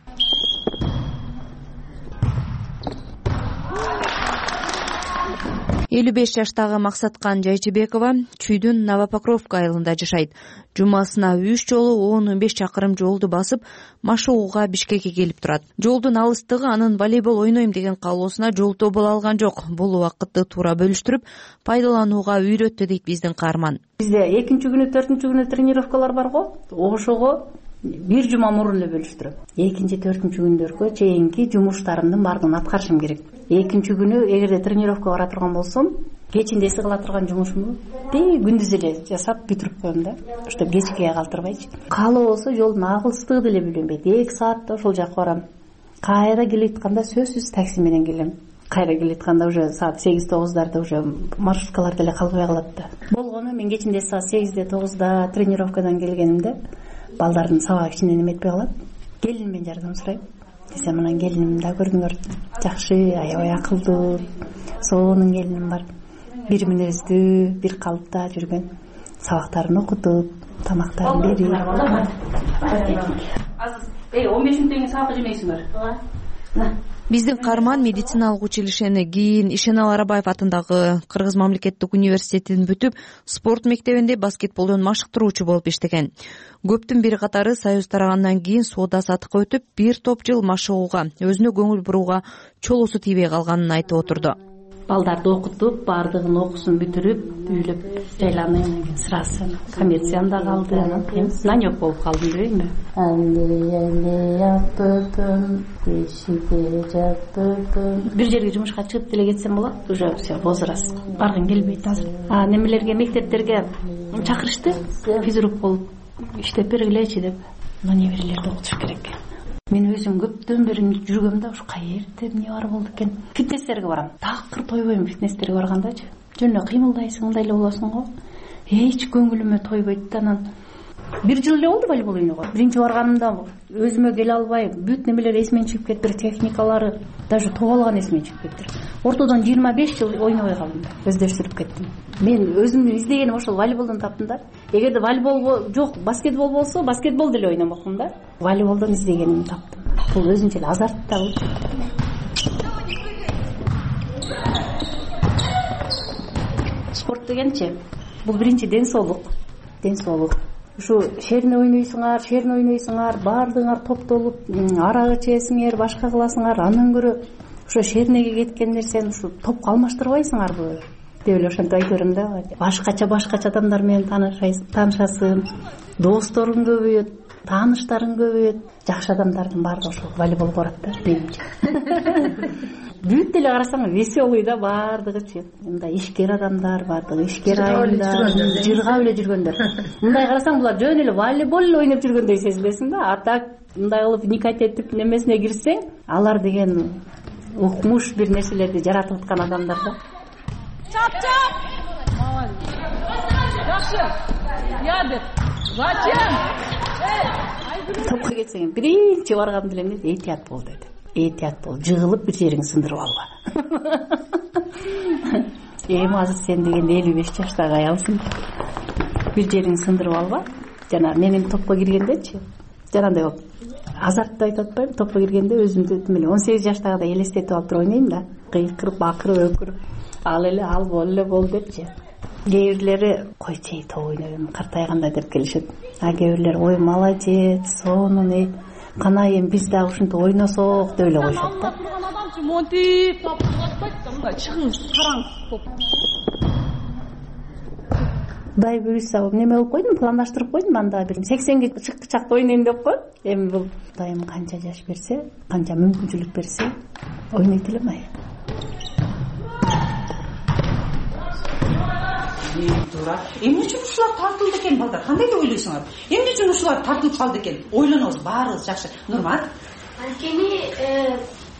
Speaker 25: 55 жаштагы Максаткан Жайчыбекова Чүйдүн Новопокровка айылында жашайт. Жумасына 3 жолу 10-15 чакырым жолду басып, машыгууга Бишкекке келип турат. Жолдун алыстыгы анын волейбол ойнойм деген каалоосуна жолтоо боло алган жок. Бул убакытты туура бөлүштүрүп, пайдаланууга үйрөттү дейт биздин каарман.
Speaker 8: Бизде 2-күнү, 4-күнү тренировкалар бар го. Ошого бир жума мурун эле бөлүштүрөм. 2-4 күндөргө чейинки жумуштарымдын баардыгын аткарышым керек. 2 күнү эгерде тренировка бара турган болсом, кечинде эс кыла турган жумушумду күндүз эле жасап бүтүрүп коем да, чтобы кечке калтырбайчы. Каалоо болсо жолдун агылыстыгы деле билинбейт. 2 саатта ошол жакка барам. Кайра келитканда сөзсүз такси менен келем. Кайра келитканда уже саат 8-9дарда уже маршруткалар деле калбай калат да. Болгону мен кечинде саат 8-9да тренировкадан келгенимде балдардын сабагы кичине неметпей калат. Келинмен жардам сурайм. Десем, анан келиним да көрдүңөр, жакшы, аябай акылдуу, сонун келиним бар. Бир мүнөздүү, бир калыпта жүргөн. Сабактарын окутуп, тамактарын берип.
Speaker 24: Азыр 15 мүнөттөн сабак жемейсиңер.
Speaker 25: Биздин каарман медициналык училищени кийин Ишенал Арабаев атындагы Кыргыз мамлекеттик университетин бүтүп, спорт мектебинде баскетболдон машыктыруучу болуп иштеген. Көптүн бир катары Союз тарагандан кийин соода сатыкка өтүп, бир топ жыл машыгууга, өзүнө көңүл бурууга чолосу тийбей калганын айтып отурду.
Speaker 8: Балдарды окутуп, баардыгын окуусун бүтүрүп, үйлөп жайланайын сырасы. Коммерциям да калды, анан нанёк болуп калдым дейбизби? Бир жерге жумушка чыгып деле кетсем болот, уже все возраст. Баргым келбейт азыр. Немелерге, мектептерге чакырышты, физрук болуп иштеп бергилечи деп. Но неберелерди окутуш керек. Мен өзүм көптөн бери жүргөм да, ушу каерде эмне бар болду экен. Фитнестерге барам. Такыр тойбойм фитнестерге баргандачы. Жөнүнө кыймылдайсың, мындай эле болосуң го. Эч көңүлүмө тойбойт да. Анан бир жыл эле болду волейбол ойногон. Биринчи барганымда өзүмө келе албай, бүт немелер эсимен чыгып кетти, техникалары, даже тоолган эсимен чыгып кетти. Ортодон 25 жыл ойнобой калдым. Өздөштүрүп кеттим. Мен өзүмдүн издегеним ошол волейболдон таптым да. Эгерде волейбол жок, баскетбол болсо, баскетбол деле ойномокмун да. Волейболдон издегенимди таптым. Бул өзүнчө эле азарт да бул. Спорт дегенчи, бул биринчи ден соолук.
Speaker 2: ушу шерне ойнойсуңар, баардыгыңар топтолуп арак ичесиңер, башка кыласыңар. Андан көрө ошо шернеге кеткен нерсени ушу топко алмаштырбайсыңарбы деп эле ошентип айта берем да. Башкача адамдар менен таанышасың, досторуң көбөйөт, тааныштарың көбөйөт. Жакшы адамдардын баардыгы ошол волейболго барат да, менимче. Бүт деле карасаң веселый да баардыгычы. Мындай ишкер адамдар, баардыгы ишкер айымдар, жыргап эле жүргөндөр. Мындай карасаң булар жөн эле волейбол эле ойноп жүргөндөй сезилесиң да. А так мындай кылып никат этип немесине кирсең, алар деген укмуш бир нерселерди жаратып аткан адамдар да.
Speaker 21: Чап! Жакшы. Ядыр. Зачем?
Speaker 2: Топко кетсең, биринчи барган деле эмне? Этият бол деди. Этият бол, жыгылып бир жериңди сындырып алба. Азыр сен деген 55 жаштагы аялсың. Бир жериңди сындырып алба. Жана менин топко киргендечи, жанагындай болуп азартты айтып атпайбы, топко киргенде өзүмдү 18 жаштагыдай элестетип алып туруп ойнойм да. Кыйкырып, бакырып, өкүрүп, ал эле ал бол депчи. Кээ бирлери койчу топ ойнойм, картайганда деп келишет. А кээ бирлери ой молодец, сонун, канайым биз дагы ушинтип ойносок деп эле коюшат да.
Speaker 21: Адамчы монтип таптырбайт да, мындай чыгың сараң топ.
Speaker 2: Дай буюрса, неме болуп койдум, пландаштырып койдум, анда бир 80ге чакта ойнойм деп коем. Эми бул Кудайым канча жаш берсе, канча мүмкүнчүлүк берсе, ойнойт элем ай.
Speaker 22: Эмне үчүн ушулар тартылды экен балдар? Кандай деп ойлойсуңар? Эмне үчүн ушулар тартылып калды экен? Ойлонобуз, баарыбыз жакшы. Нурмат?
Speaker 4: Анткени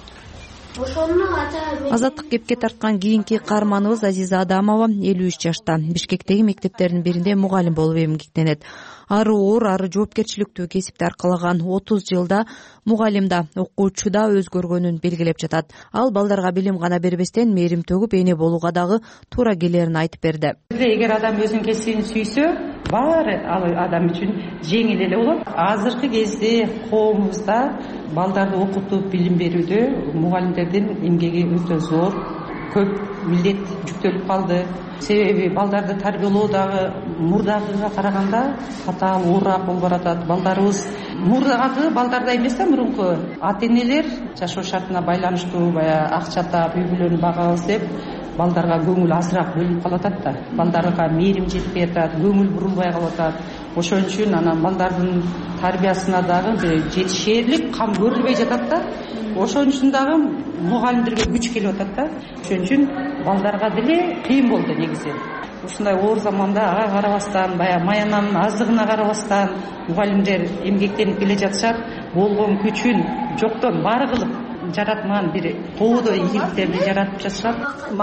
Speaker 4: ошону
Speaker 25: Азаттык кепке тарткан кийинки каарманыбыз Азиза Адамова 53 жашта. Бишкектеги мектептердин биринде мугалим болуп эмгектенет. Ары оор, ары жоопкерчиликтүү кесипти аркалаган 30 жылда мугалимда, окуучуда өзгөргөнүн белгилеп жатат. Ал балдарга билим гана бербестен мээрим төгүп эне болууга дагы туура келерин айтып берди.
Speaker 22: Эгер адам өзүнүн кесибин сүйсө, баары ал адам үчүн жеңил эле болот. Азыркы кезде коомубузда балдарды окутуп билим берүүдө мугалимдердин эмгеги өтө зор, көп милдет жүктөлүп калды. Себеби балдарды тарбиялоо дагы мурдагыга караганда катаал оорураак болуп баратат. Балдарыбыз мурдагы балдардай эмес да, мурунку ата-энелер жашоо шартына байланыштуу баягы акча таап, үй бүлөнү багабыз деп балдарга көңүл азыраак бөлүнүп калып атат да. Балдарга мээрим жетпей атат, көңүл бурулбай калып атат. Ошон үчүн анан балдардын тарбиясына дагы жетишерлик кам көрүлбөй жатат да. Ошон үчүн дагы мугалимдерге күч келип атат да. Ошон үчүн балдарга деле кыйын болду негизи. Ушундай оор заманда ага карабастан, баягы маянанын аздыгына карабастан мугалимдер эмгектенип келе жатышат. Болгон күчүн жоктон бар кылып жаратман бир тоодой ийгиликтерди жаратып жатышат.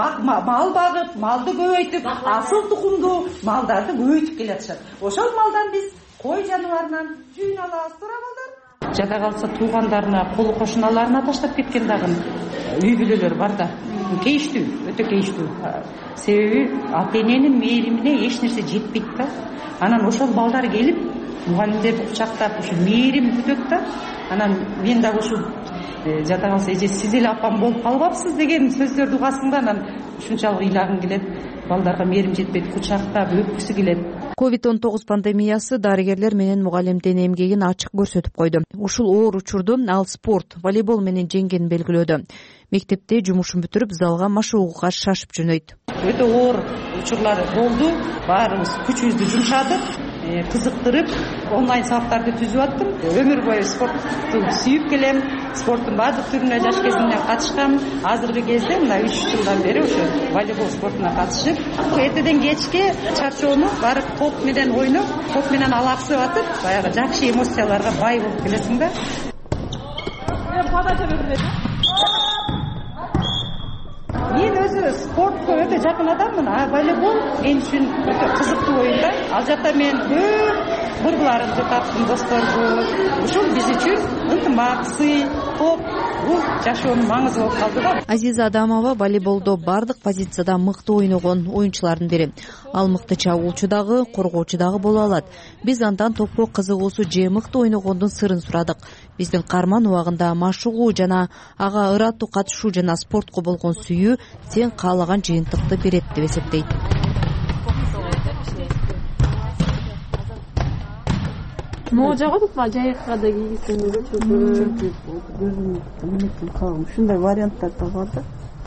Speaker 22: Мал багып, малды көбөйтүп, асыл тукумдуу малдарды көбөйтүп келе жатышат. Ошол малдан биз кой жаныбарынан жүйүн алабыз, туура балдар? Жада калса туугандарына, колу кошуналарына таштап кеткен дагы үй бүлөлөр бар да. Кейиштүү, өтө кейиштүү. Себеби ата-эненин мээримине эч нерсе жетпейт да. Анан ошол балдар келип мугалимдерди кучактап ушу мээрим күтөт да. Анан мен дагы ушу жада калса эже сиз эле апам болуп калбапсыз деген сөздөрдү угасың да, анан ушунчалык ыйлагың келет. Балдарга мээрим жетпейт, кучактап өпкүсү келет.
Speaker 25: COVID-19 пандемиясы дарыгерлер менен мугалимдин эмгегин ачык көрсөтүп койду. Ушул оор учурду ал спорт, волейбол менен жеңгенин белгилөөдө. Мектепте жумушун бүтүрүп, залга машыгууга шашып жөнөйт.
Speaker 22: Өтө оор учурлар болду. Баарыбыз күчүбүздү жумшадык, кызыктырып, онлайн сабактарды түзүп аттым. Өмүр бою спортту сүйүп келем. Спорттун баардык түрүнө жаш кезимден катышкам. Азыркы кезде мына 3 жылдан бери ошо волейбол спортуна катышып, эртеден кечке чарчоону барып топ менен ойноп, топ менен алаксып атып, баягы жакшы эмоцияларга бай болуп келесиң да. Мен өзү спортко өтө жакын адаммын. Волейбол мен үчүн өтө кызыктуу оюн да. Ал жакта мен көп курбуларымды таптым, досторду. Ушул биз үчүн ынтымак, сый, топ бул жашоонун маңызы болуп калды да.
Speaker 25: Азиза Адамова волейболдо бардык позицияда мыкты ойногон оюнчулардын бири. Ал мыкты чабуучу дагы, коргоочу дагы боло алат. Биз андан топко кызыгуусу же мыкты ойногондун сырын сурадык. Биздин каарман убагында машыгуу жана ага ыраттуу катышуу жана спортко болгон сүйүү сен каалаган жыйынтыкты берет деп эсептейт.
Speaker 21: могу жагат атпайбы жайыкка да кийгизсең
Speaker 23: ушундай варианттар да бар да.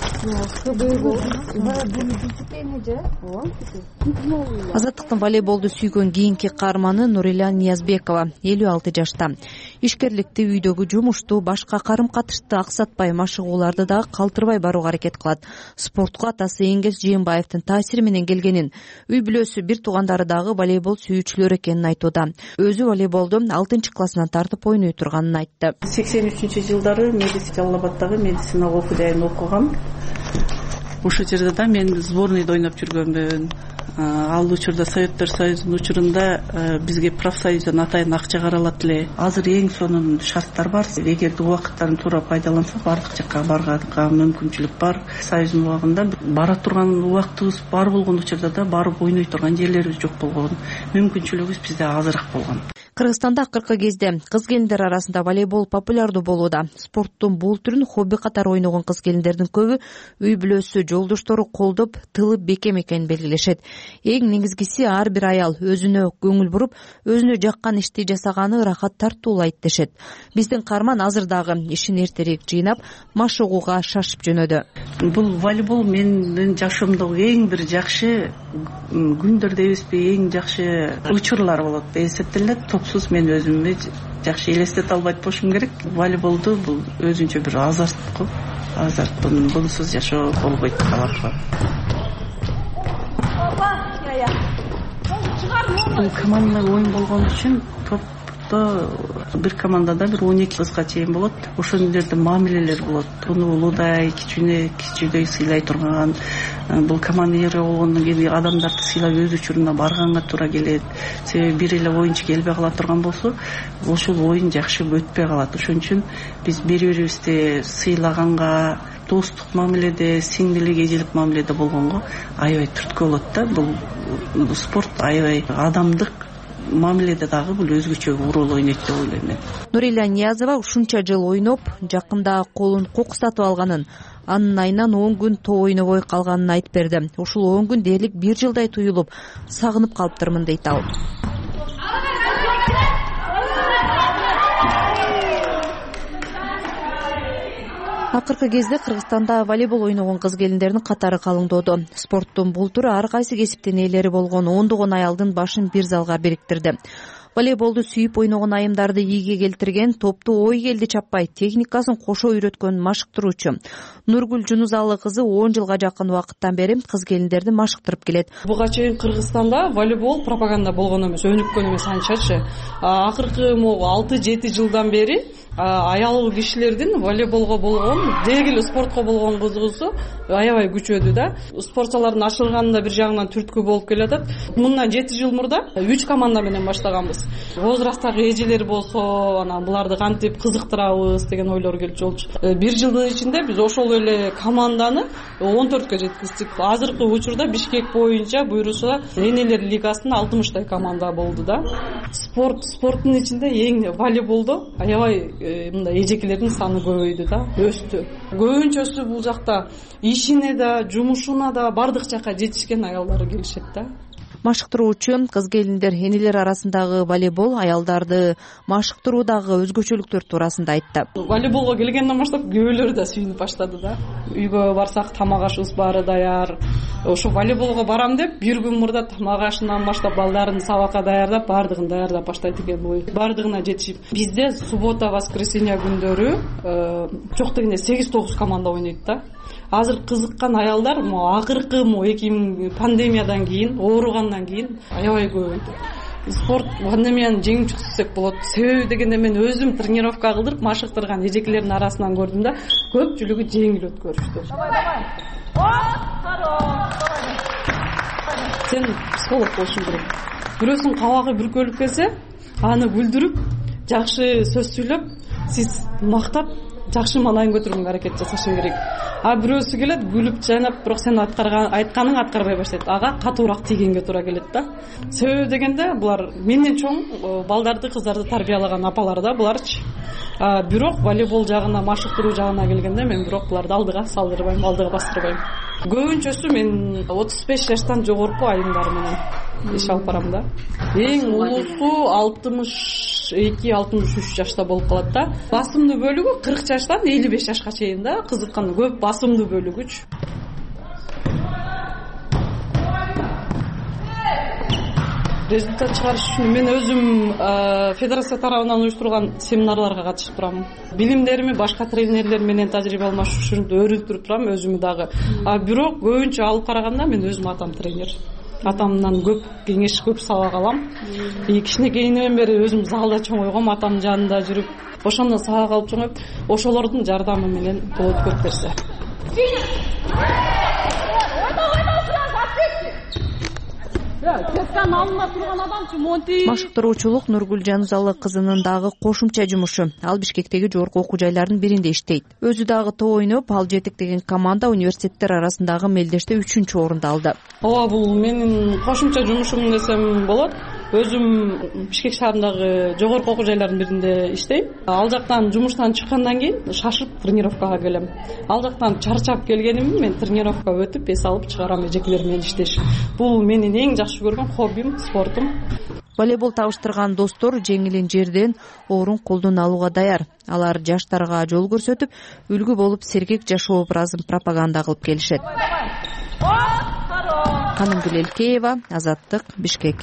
Speaker 25: Азаттыктын волейболду сүйгөн кийинки каарманы Нурила Ниязбекова 56 жашта. Ишкерликти, үйдөгү жумушту, башка карым-катышты аксатпай, машыгууларды да калтырбай барууга аракет кылат. Спортко атасы Эңгес Жээнбаевдин таасири менен келгенин, үй бүлөсү, бир туугандары дагы волейбол сүйүүчүлөр экенин айтууда. Өзү волейболду 6-классынан тартып ойной турганын айтты.
Speaker 23: 83-жылдары Жалал Абаддагы медицина окууда окугам. Ошол жерде да мен сборныйда ойноп жүргөнмүн. Ал учурда Советтер Союзунун учурунда бизге профсоюздан атайын акча каралат эле. Азыр эң сонун шарттар бар. Эгерде убакыттарын туура пайдаланса, бардык жакка барганга мүмкүнчүлүк бар. Союздун убагында бара турган убактыбыз бар болгон учурда да барып ойной турган жерлерибиз жок болгон. Мүмкүнчүлүгүбүз бизде азыраак болгон.
Speaker 25: Кыргызстанда акыркы кезде кыз келиндер арасында волейбол популярдуу болууда. Спорттун бул түрүн хобби катары ойногон кыз келиндердин көбү үй бүлөсү, жолдоштору колдоп, тылып бекем экенин белгилешет. Эң негизгиси ар бир аял өзүнө көңүл буруп, өзүнө жаккан ишти жасаганы ырахат тартуулайт дешет. Биздин каарман азыр дагы ишин эртерээк жыйнап, машыгууга шашып жөнөдү.
Speaker 23: Бул волейбол менин жашоомдогу эң бир жакшы күндөр дебизби, эң жакшы учурлар болот деп эсептелет. Топсуз мен өзүмдү жакшы элестете албайт болушум керек. Волейболду бул өзүнчө бир азарт го. Азарт, бунсуз жашоо болбойт калат. Бул командалык оюн болгон үчүн топто бир командада бир 12 кызга чейин болот. Ошондердин мамилелери болот. Туну улуудай, кичүүдөй сыйлай турган. Бул командир болгондон кийин адамдарды сыйлап өз учуруна барганга туура келет. Себеби бир эле оюнчу келбей кала турган болсо, ошол оюн жакшы өтпөй калат. Ошон үчүн биз бири-бирибизди сыйлаганга, достук мамиледе, сиңдилик, эжелик мамиледе болгонго аябай түрткү болот да. Бул спорт аябай адамдык мамиледе дагы бул өзгөчө роль ойнойт деп ойлойм мен.
Speaker 25: Нурила Ниязова ушунча жыл ойноп, жакында колун кокустатып алганын, анын айынан 10 күн тоо ойнобой калганын айтып берди. Ушул 10 күн дээрлик 1 жылдай туюлуп, сагынып калыптырмын дейт ал. Акыркы кезде Кыргызстанда волейбол ойногон кыз келиндердин катары калыңдоодо. Спорттун бул түрү ар кайсы кесиптин ээлери болгон ондогон аялдын башын бир залга бириктирди. Волейболду сүйүп ойногон айымдарды ийге келтирген, топту ой келди чаппай, техникасын кошо үйрөткөн машыктыруучу Нургүл Жунузалы кызы 10 жылга жакын убакыттан бери кыз келиндерди машыктырып келет.
Speaker 24: Буга чейин Кыргызстанда волейбол пропаганда болгон эмес, өнүккөн эмес анчачы. Акыркы 6-7 жылдан бери аял кишилердин волейболго болгон, деги эле спортко болгон кызыгуусу аябай күчөдү да. Спортчулардын ашылганында бир жагынан түрткү болуп келатат. Мындан 7 жыл мурда 3 команда менен баштаганбыз. Возрасттагы эжелер болсо, анан буларды кантип кызыктырабыз деген ойлор келип жолчу. Бир жылдын ичинде биз ошол эле команданы 14кө жеткиздик. Азыркы учурда Бишкек боюнча буйрусу энелер лигасында 60 команда болду да. Спорттун ичинде эң волейболдо аябай мындай эжекелердин саны көбөйдү да, өстү. Көбүнчөсү бул жакта ишине да, жумушуна да бардык жакка жетишкен аялдар келишет да.
Speaker 25: Машыктыруучу кыз келиндер энелер арасындагы волейбол аялдарды машыктыруудагы өзгөчөлүктөр туурасында айтты.
Speaker 24: Волейболго келгенден баштап күйөөлөр да сүйүнүп баштады да. Үйгө барсак тамак ашыбыз баары даяр. Ошо волейболго барам деп бир күн мурда тамак ашынан баштап балдарын сабакка даярдап, бардыгын даярдап баштайт экен ой. Бардыгына жетишип. Бизде суббота, воскресенье күндөрү жок дегенде 8-9 команда ойнойт да. Азыр кызыккан аялдар акыркы 2000 пандемиядан кийин, ооругандан кийин аябай көбөйдү. Спорт пандемияны жеңип чыксак болот. Себеби дегенде мен өзүм тренировка кылдырып машыктырган эжекелердин арасынан көрдүм да, көпчүлүгү жеңил өткөрүштү. Сен психолог болушуң керек. Бирөөсүн кабагы бүркөлүп келсе, аны күлдүрүп, жакшы сөз сүйлөп, сиз мактап, жакшы маанайын көтөргөнгө аракет жасашың керек. Бирөөсү келет, күлүп жайнап, бирок сен айтканың аткарбай баштайт. Ага катуураак тийгенге туура келет да. Себеби дегенде булар менден чоң балдарды, кыздарды тарбиялаган апалар да буларчы. Бирок волейбол жагына, машыктыруу жагына келгенде мен бирок буларды алдыга салдырбайм, алдыга бастырбайм. Көбүнчөсү мен 35 жаштан жогорку айымдар менен иш алып барам да. Эң улуусу 62-63 жашта болуп калат да. Басымдуу бөлүгү 40 жаштан 55 жашка чейин да, кызыккан көп басымдуу бөлүгүчү. Результат чыгарыш үчүн мен өзүм федерация тарабынан уюштурулган семинарларга катышып турам. Билимдерими башка тренерлер менен тажрыйба алмаш үчүн өөрүндүрүп турам өзүмү дагы. Бирок көбүнчө алып караганда мен өзүм атам тренер. Атамдан көп кеңеш, көп сабак алам. Кичинекейинен бери өзүм залда чоңойгом, атамдын жанында жүрүп, ошондон сабак алып чоңоюп, ошолордун жардамы менен болот көп нерсе.
Speaker 25: Машыктыруучулук Нургүл Жанузалы кызынын дагы кошумча жумушу. Ал Бишкектеги жогорку окуу жайлардын биринде иштейт. Өзү дагы тоо ойноп, ал жетек деген команда университеттер арасындагы мелдеште 3-орунду алды.
Speaker 24: Ооба, бул менин кошумча жумушум десем болот. Өзүм Бишкек шаарындагы жогорку окуу жайлардын биринде иштейм. Ал жактан жумуштан чыккандан кийин шашып тренировкага келем. Ал жактан чарчап келгенимди мен тренировка өтүп эс алып чыгарам эжекелер менен иштеш. Бул менин эң жакшы көргөн хоббим, спортум.
Speaker 25: Волейбол табыштырган достор жеңилин жерден, оорун колдон алууга даяр. Алар жаштарга жол көрсөтүп, үлгү болуп сергек жашоо образын пропаганда кылып келишет. Канымгүл Элкеева, Азаттык, Бишкек.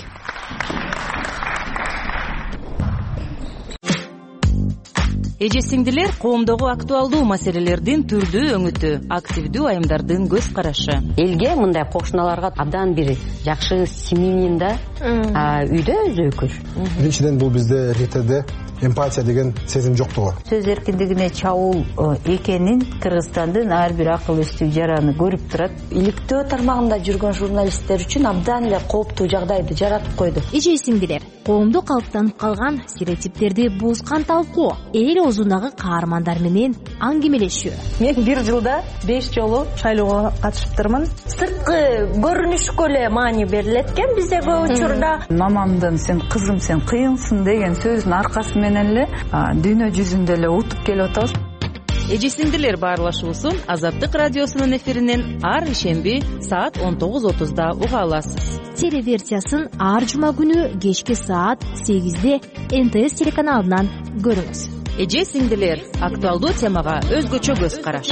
Speaker 25: Эже сиңдилер, коомдогу актуалдуу маселелердин түрдүү өңүтү, активдүү айымдардын көз карашы.
Speaker 3: Элге мындай кошуналарга абдан бир жакшы семьянин да үйдө өзөкүл.
Speaker 5: Биринчиден бул бизде эркектерде эмпатия деген сезим жоктугу.
Speaker 6: Сөз эркиндигине чабуул экенин Кыргызстандын ар бир акыл эстүү жараны көрүп турат.
Speaker 17: Иликтөө тармагында жүргөн журналисттер үчүн абдан эле кооптуу жагдайды жаратып койду.
Speaker 7: Эже сиңдилер, коомдо калыптанып калган стереотиптерди бузган талкуу, эл оозундагы каармандар менен аңгемелешүү.
Speaker 6: Мен бир жылда 5 жолу шайлоого катышыптырмын.
Speaker 17: Сырткы көрүнүшкө эле маани берилет экен бизде көп учурда.
Speaker 6: Мамамдын "сен кызым, сен кыйынсың" деген сөзүнүн аркасы менен эле дүйнө жүзүндө эле утуп келип атабыз.
Speaker 25: Эже сиңдилер баарлашуусун Азаттык радиосунун эфиринен ар ишемби саат 19:30 уга аласыз.
Speaker 7: Телеверсиясын ар жума күнү кечки саат 8:00 НТС телеканалынан көрүңүз.
Speaker 25: Эже сиңдилер, актуалдуу темага өзгөчө көз караш.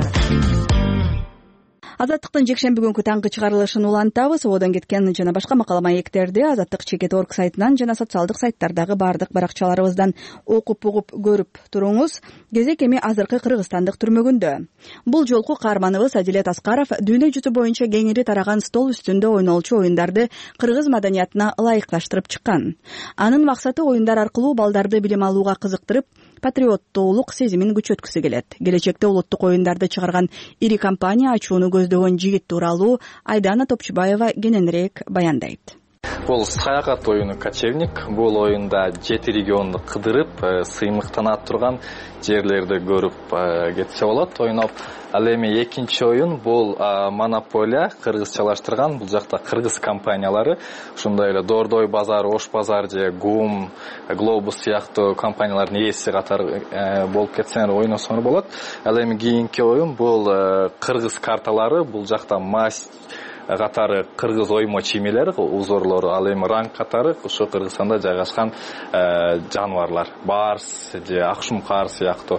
Speaker 1: Азаттыктын жекшемби күнкү таңкы чыгарылышын улантабыз. Одон кеткен жана башка макала маектерди Азаттык.org сайтынан жана социалдык сайттардагы бардык баракчаларыбыздан окуп угуп көрүп туруңуз. Кезек эми азыркы кыргызстандык түрмөгүндө. Бул жолку каарманыбыз Адилет Аскаров дүйнө жүзү боюнча кеңири тараган стол үстүндө ойнолчу оюндарды кыргыз маданиятына ылайыкташтырып чыккан. Анын максаты оюндар аркылуу балдарды билим алууга кызыктырып, патриоттуулук сезимин күчөткүсү келет. Келечекте улуттук оюндарды чыгарган ири компания ачууну көздөгөн жигит тууралуу Айдана Топчубаева кененирээк баяндайт.
Speaker 11: Бул саякат оюну "Кочевник". Бул оюнда 7 регионду кыдырып, сыймыктанат турган жерлерди көрүп кетсе болот, ойноп. Ал эми экинчи оюн бул "Монополия", кыргызчалаштырган. Бул жакта кыргыз компаниялары, ушундай эле Дордой базар, Ош базар же ГУМ, Глобус сыяктуу компаниялардын ээси катары болуп кетсеңер ойносоңор болот. Ал эми кийинки оюн бул кыргыз карталары. Бул жакта мас катары кыргыз оймо чиймелер, узорлору, ал эми ранг катары ушу Кыргызстанда жайгашкан жаныбарлар, барс же акшумкар сыяктуу.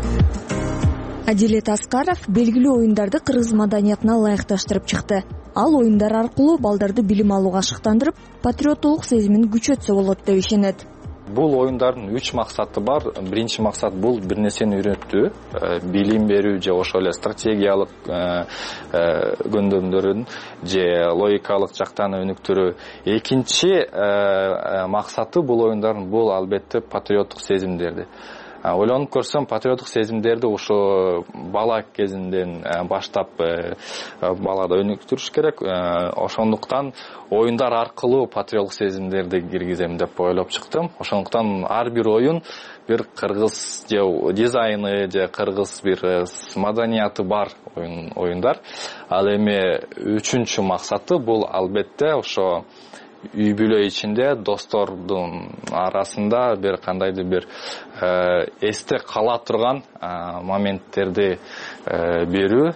Speaker 7: Адилет Аскаров белгилүү оюндарды кыргыз маданиятына ылайыкташтырып чыкты. Ал оюндар аркылуу балдарды билим алууга ашыктандырып, патриоттуулук сезимин күчөтсө болот деп ишенет.
Speaker 11: Бул оюндардын 3 максаты бар. Биринчи максат бул бир нерсени үйрөтүү, билим берүү же ошол эле стратегиялык көндөмдөрүн же логикалык жактан өнүктүрүү. Экинчи максаты бул оюндардын бул албетте патриоттук сезимдерди. Ойлонуп көрсөм, патриоттук сезимдерди ошо бала кезинден баштап балада өнүктүрүш керек. Ошондуктан оюндар аркылуу патриоттук сезимдерди киргизем деп ойлоп чыктым. Ошондуктан ар бир оюн бир кыргыз же дизайны же кыргыз бир маданияты бар оюндар. Ал эми үчүнчү максаты бул албетте ошо үй бүлө ичинде достордун арасында бир кандайдыр бир эсте кала турган моменттерди берүү.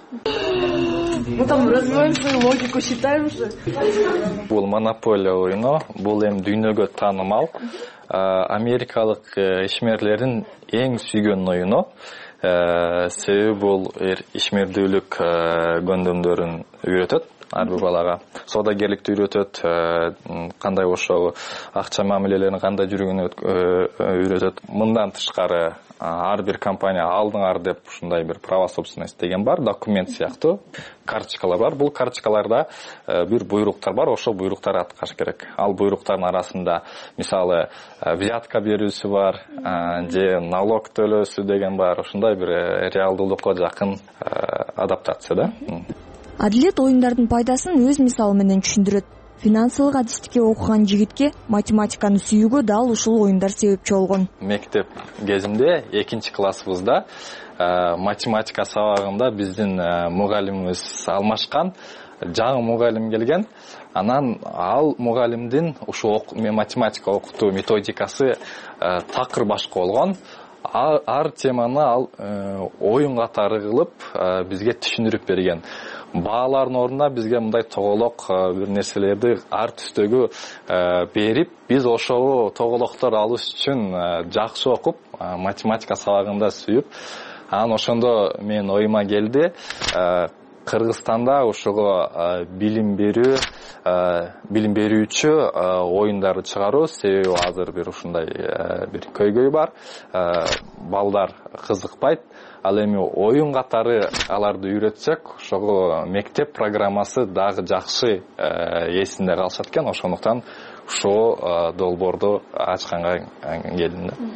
Speaker 21: Мы там развиваем свою логику, считаем же.
Speaker 11: Бул "Монополия" оюну, бул эми дүйнөгө таанымал. америкалык ишмерлердин эң сүйгөн оюну. Себеби бул ишмердүүлүк көндөмдөрүн үйрөтөт ар бир балага. Соодагерликти үйрөтөт, кандай ошо акча мамилелерин кандай жүргөнүн үйрөтөт. Мындан тышкары ар бир компания алдыңар деп ушундай бир право собственность деген бар, документ сыяктуу карточкалар бар. Бул карточкаларда бир буйруктар бар, ошол буйруктарды аткарыш керек. Ал буйруктардын арасында мисалы взятка берүүсү бар, же налог төлөөсү деген бар. Ошондой бир реалдуулукка жакын адаптация да.
Speaker 7: Адилет оюндардын пайдасын өз мисалы менен түшүндүрөт. Финансылык адистикке окуган жигитке математиканы сүйүүгө дал ушул оюндар себепчи болгон.
Speaker 11: Мектеп кезимде 2-классыбызда математика сабагында биздин мугалимибиз алмашкан, жаңы мугалим келген. Анан ал мугалимдин ушу математика окутуу методикасы такыр башка болгон. Ар теманы ал оюн катары кылып бизге түшүндүрүп берген. Баалардын ордуна бизге мындай тоголок бир нерселерди ар түстөгү берип, биз ошол тоголоктор алыш үчүн жакшы окуп, математика сабагында сүйүп, анан ошондо мен оюма келди. Кыргызстанда ошого билим берүүчү оюндарды чыгаруу, себеби азыр бир ушундай бир көйгөй бар. Балдар кызыкпайт. Ал эми оюн катары аларды үйрөтсөк, ошого мектеп программасы дагы жакшы эсинде калышат экен. Ошондуктан ушул долбоорду ачканга келдим да.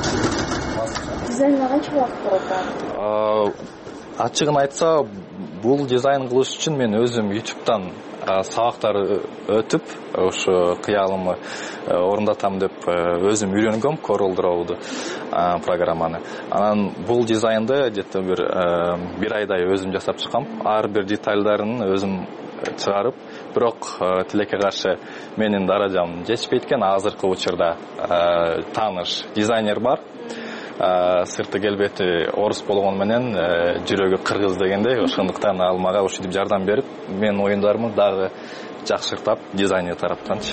Speaker 4: Дизайнга канча убакыт болот?
Speaker 11: Ачыгын айтса, бул дизайн кылыш үчүн мен өзүм YouTube'дан сабактар өтүп, ошо кыялымды орундатам деп өзүм үйрөнгөм Corel Draw'ду программаны. Анан бул дизайнды где-то бир айдай өзүм жасап чыккам. Ар бир детальдарын өзүм чыгарып, бирок тилекке каршы менин даражам жетишпейт экен. Азыркы учурда тааныш дизайнер бар. Сырты келбети орус болгону менен жүрөгү кыргыз дегендей, ошондуктан ал мага ушинтип жардам берип, мен оюндарымды дагы жакшыртап, дизайнер тараптанчы.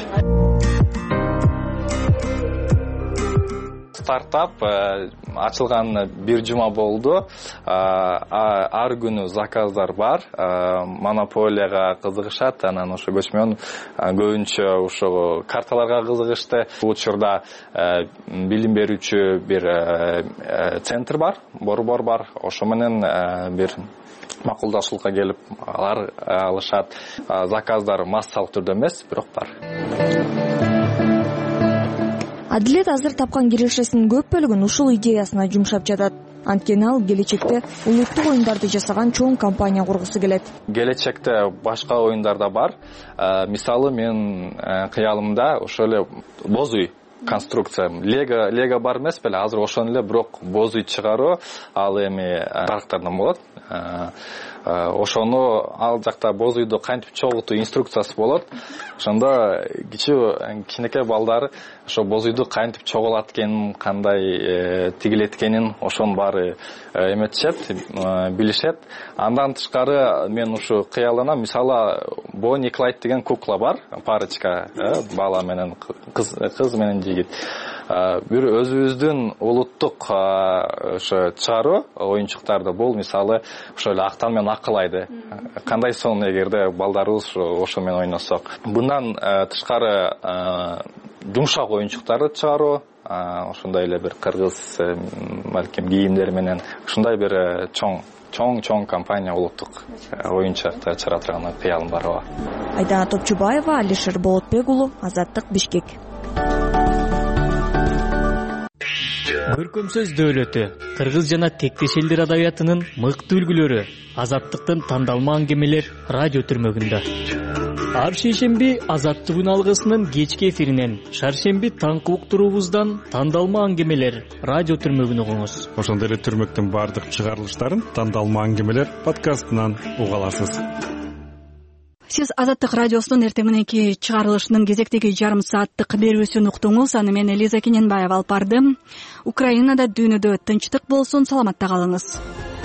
Speaker 11: Стартап ачылган бир жума болду. Ар күнү заказдар бар. Монополияга кызыгышат, анан ошо көчмөн көбүнчө ошо карталарга кызыгышты. Бул учурда билим берүүчү бир центр бар, борбор бар. Ошо менен бир макулдашуулукка келип алар алышат. Заказдар массалык түрдө эмес, бирок бар.
Speaker 7: Адилет азыр тапкан кирешесинин көп бөлүгүн ушул идеясына жумшап жатат. Анткени ал келечекте улуттук оюндарды жасаган чоң компания кургусу келет. Келечекте
Speaker 11: башка оюндар да бар. Мисалы мен кыялымда ошол эле боз үй конструкция, лего бар эмес беле, азыр ошону эле бирок боз үй чыгаруу, ал эми барактардан болот. Ошону ал жакта боз үйдү кантип чогултуу инструкциясы болот. Ошондо кичинекей балдар ошо боз үйдү кантип чогулат экенин, кандай тигилет экенин, ошонун баары эметишет, билишет. Андан тышкары мен ушу кыялданам. Мисалы Бонни Клайд деген кукла бар, парочка, бала менен кыз менен жигит. Бир өзүбүздүн улуттук ошо чыгаруу оюнчуктарды бул мисалы ошо эле актан менен акылайды. Кандай сон эгерде балдарыбыз ошо менен ойносок. Bundan тышкары жумшак оюнчуктарды чыгаруу, ошондой эле бир кыргыз балким кийимдер менен ушундай бир чоң компания улуттук оюнчуктарды чыгара турган кыялым бар.
Speaker 7: Айдана Топчубаева, Алишер Болотбек уулу, Азаттык, Бишкек.
Speaker 9: Көркөм сөз дөөлөтү, кыргыз жана тектеш элдер адабиятынын мыкты үлгүлөрү, Азаттыктын тандалма аңгемелер радио түрмөгүндө. Ар шейшемби Азаттыгүн алгысынын кечки эфиринен, шаршемби таңкы уктуруубуздан тандалма аңгемелер радио түрмөгүн угуңуз.
Speaker 10: Ошондой эле түрмөктүн бардык чыгарылыштарын тандалма аңгемелер подкастынан уга аласыз.
Speaker 1: Сиз Азаттык радиосунун эртең мененки чыгарылышынын кезектеги жарым сааттык берүүсүн уктуңуз. Аны мен Элиза Кененбаева алып бардым. Украинада дүйнөдө тынчтык болсун, саламатта калыңыз.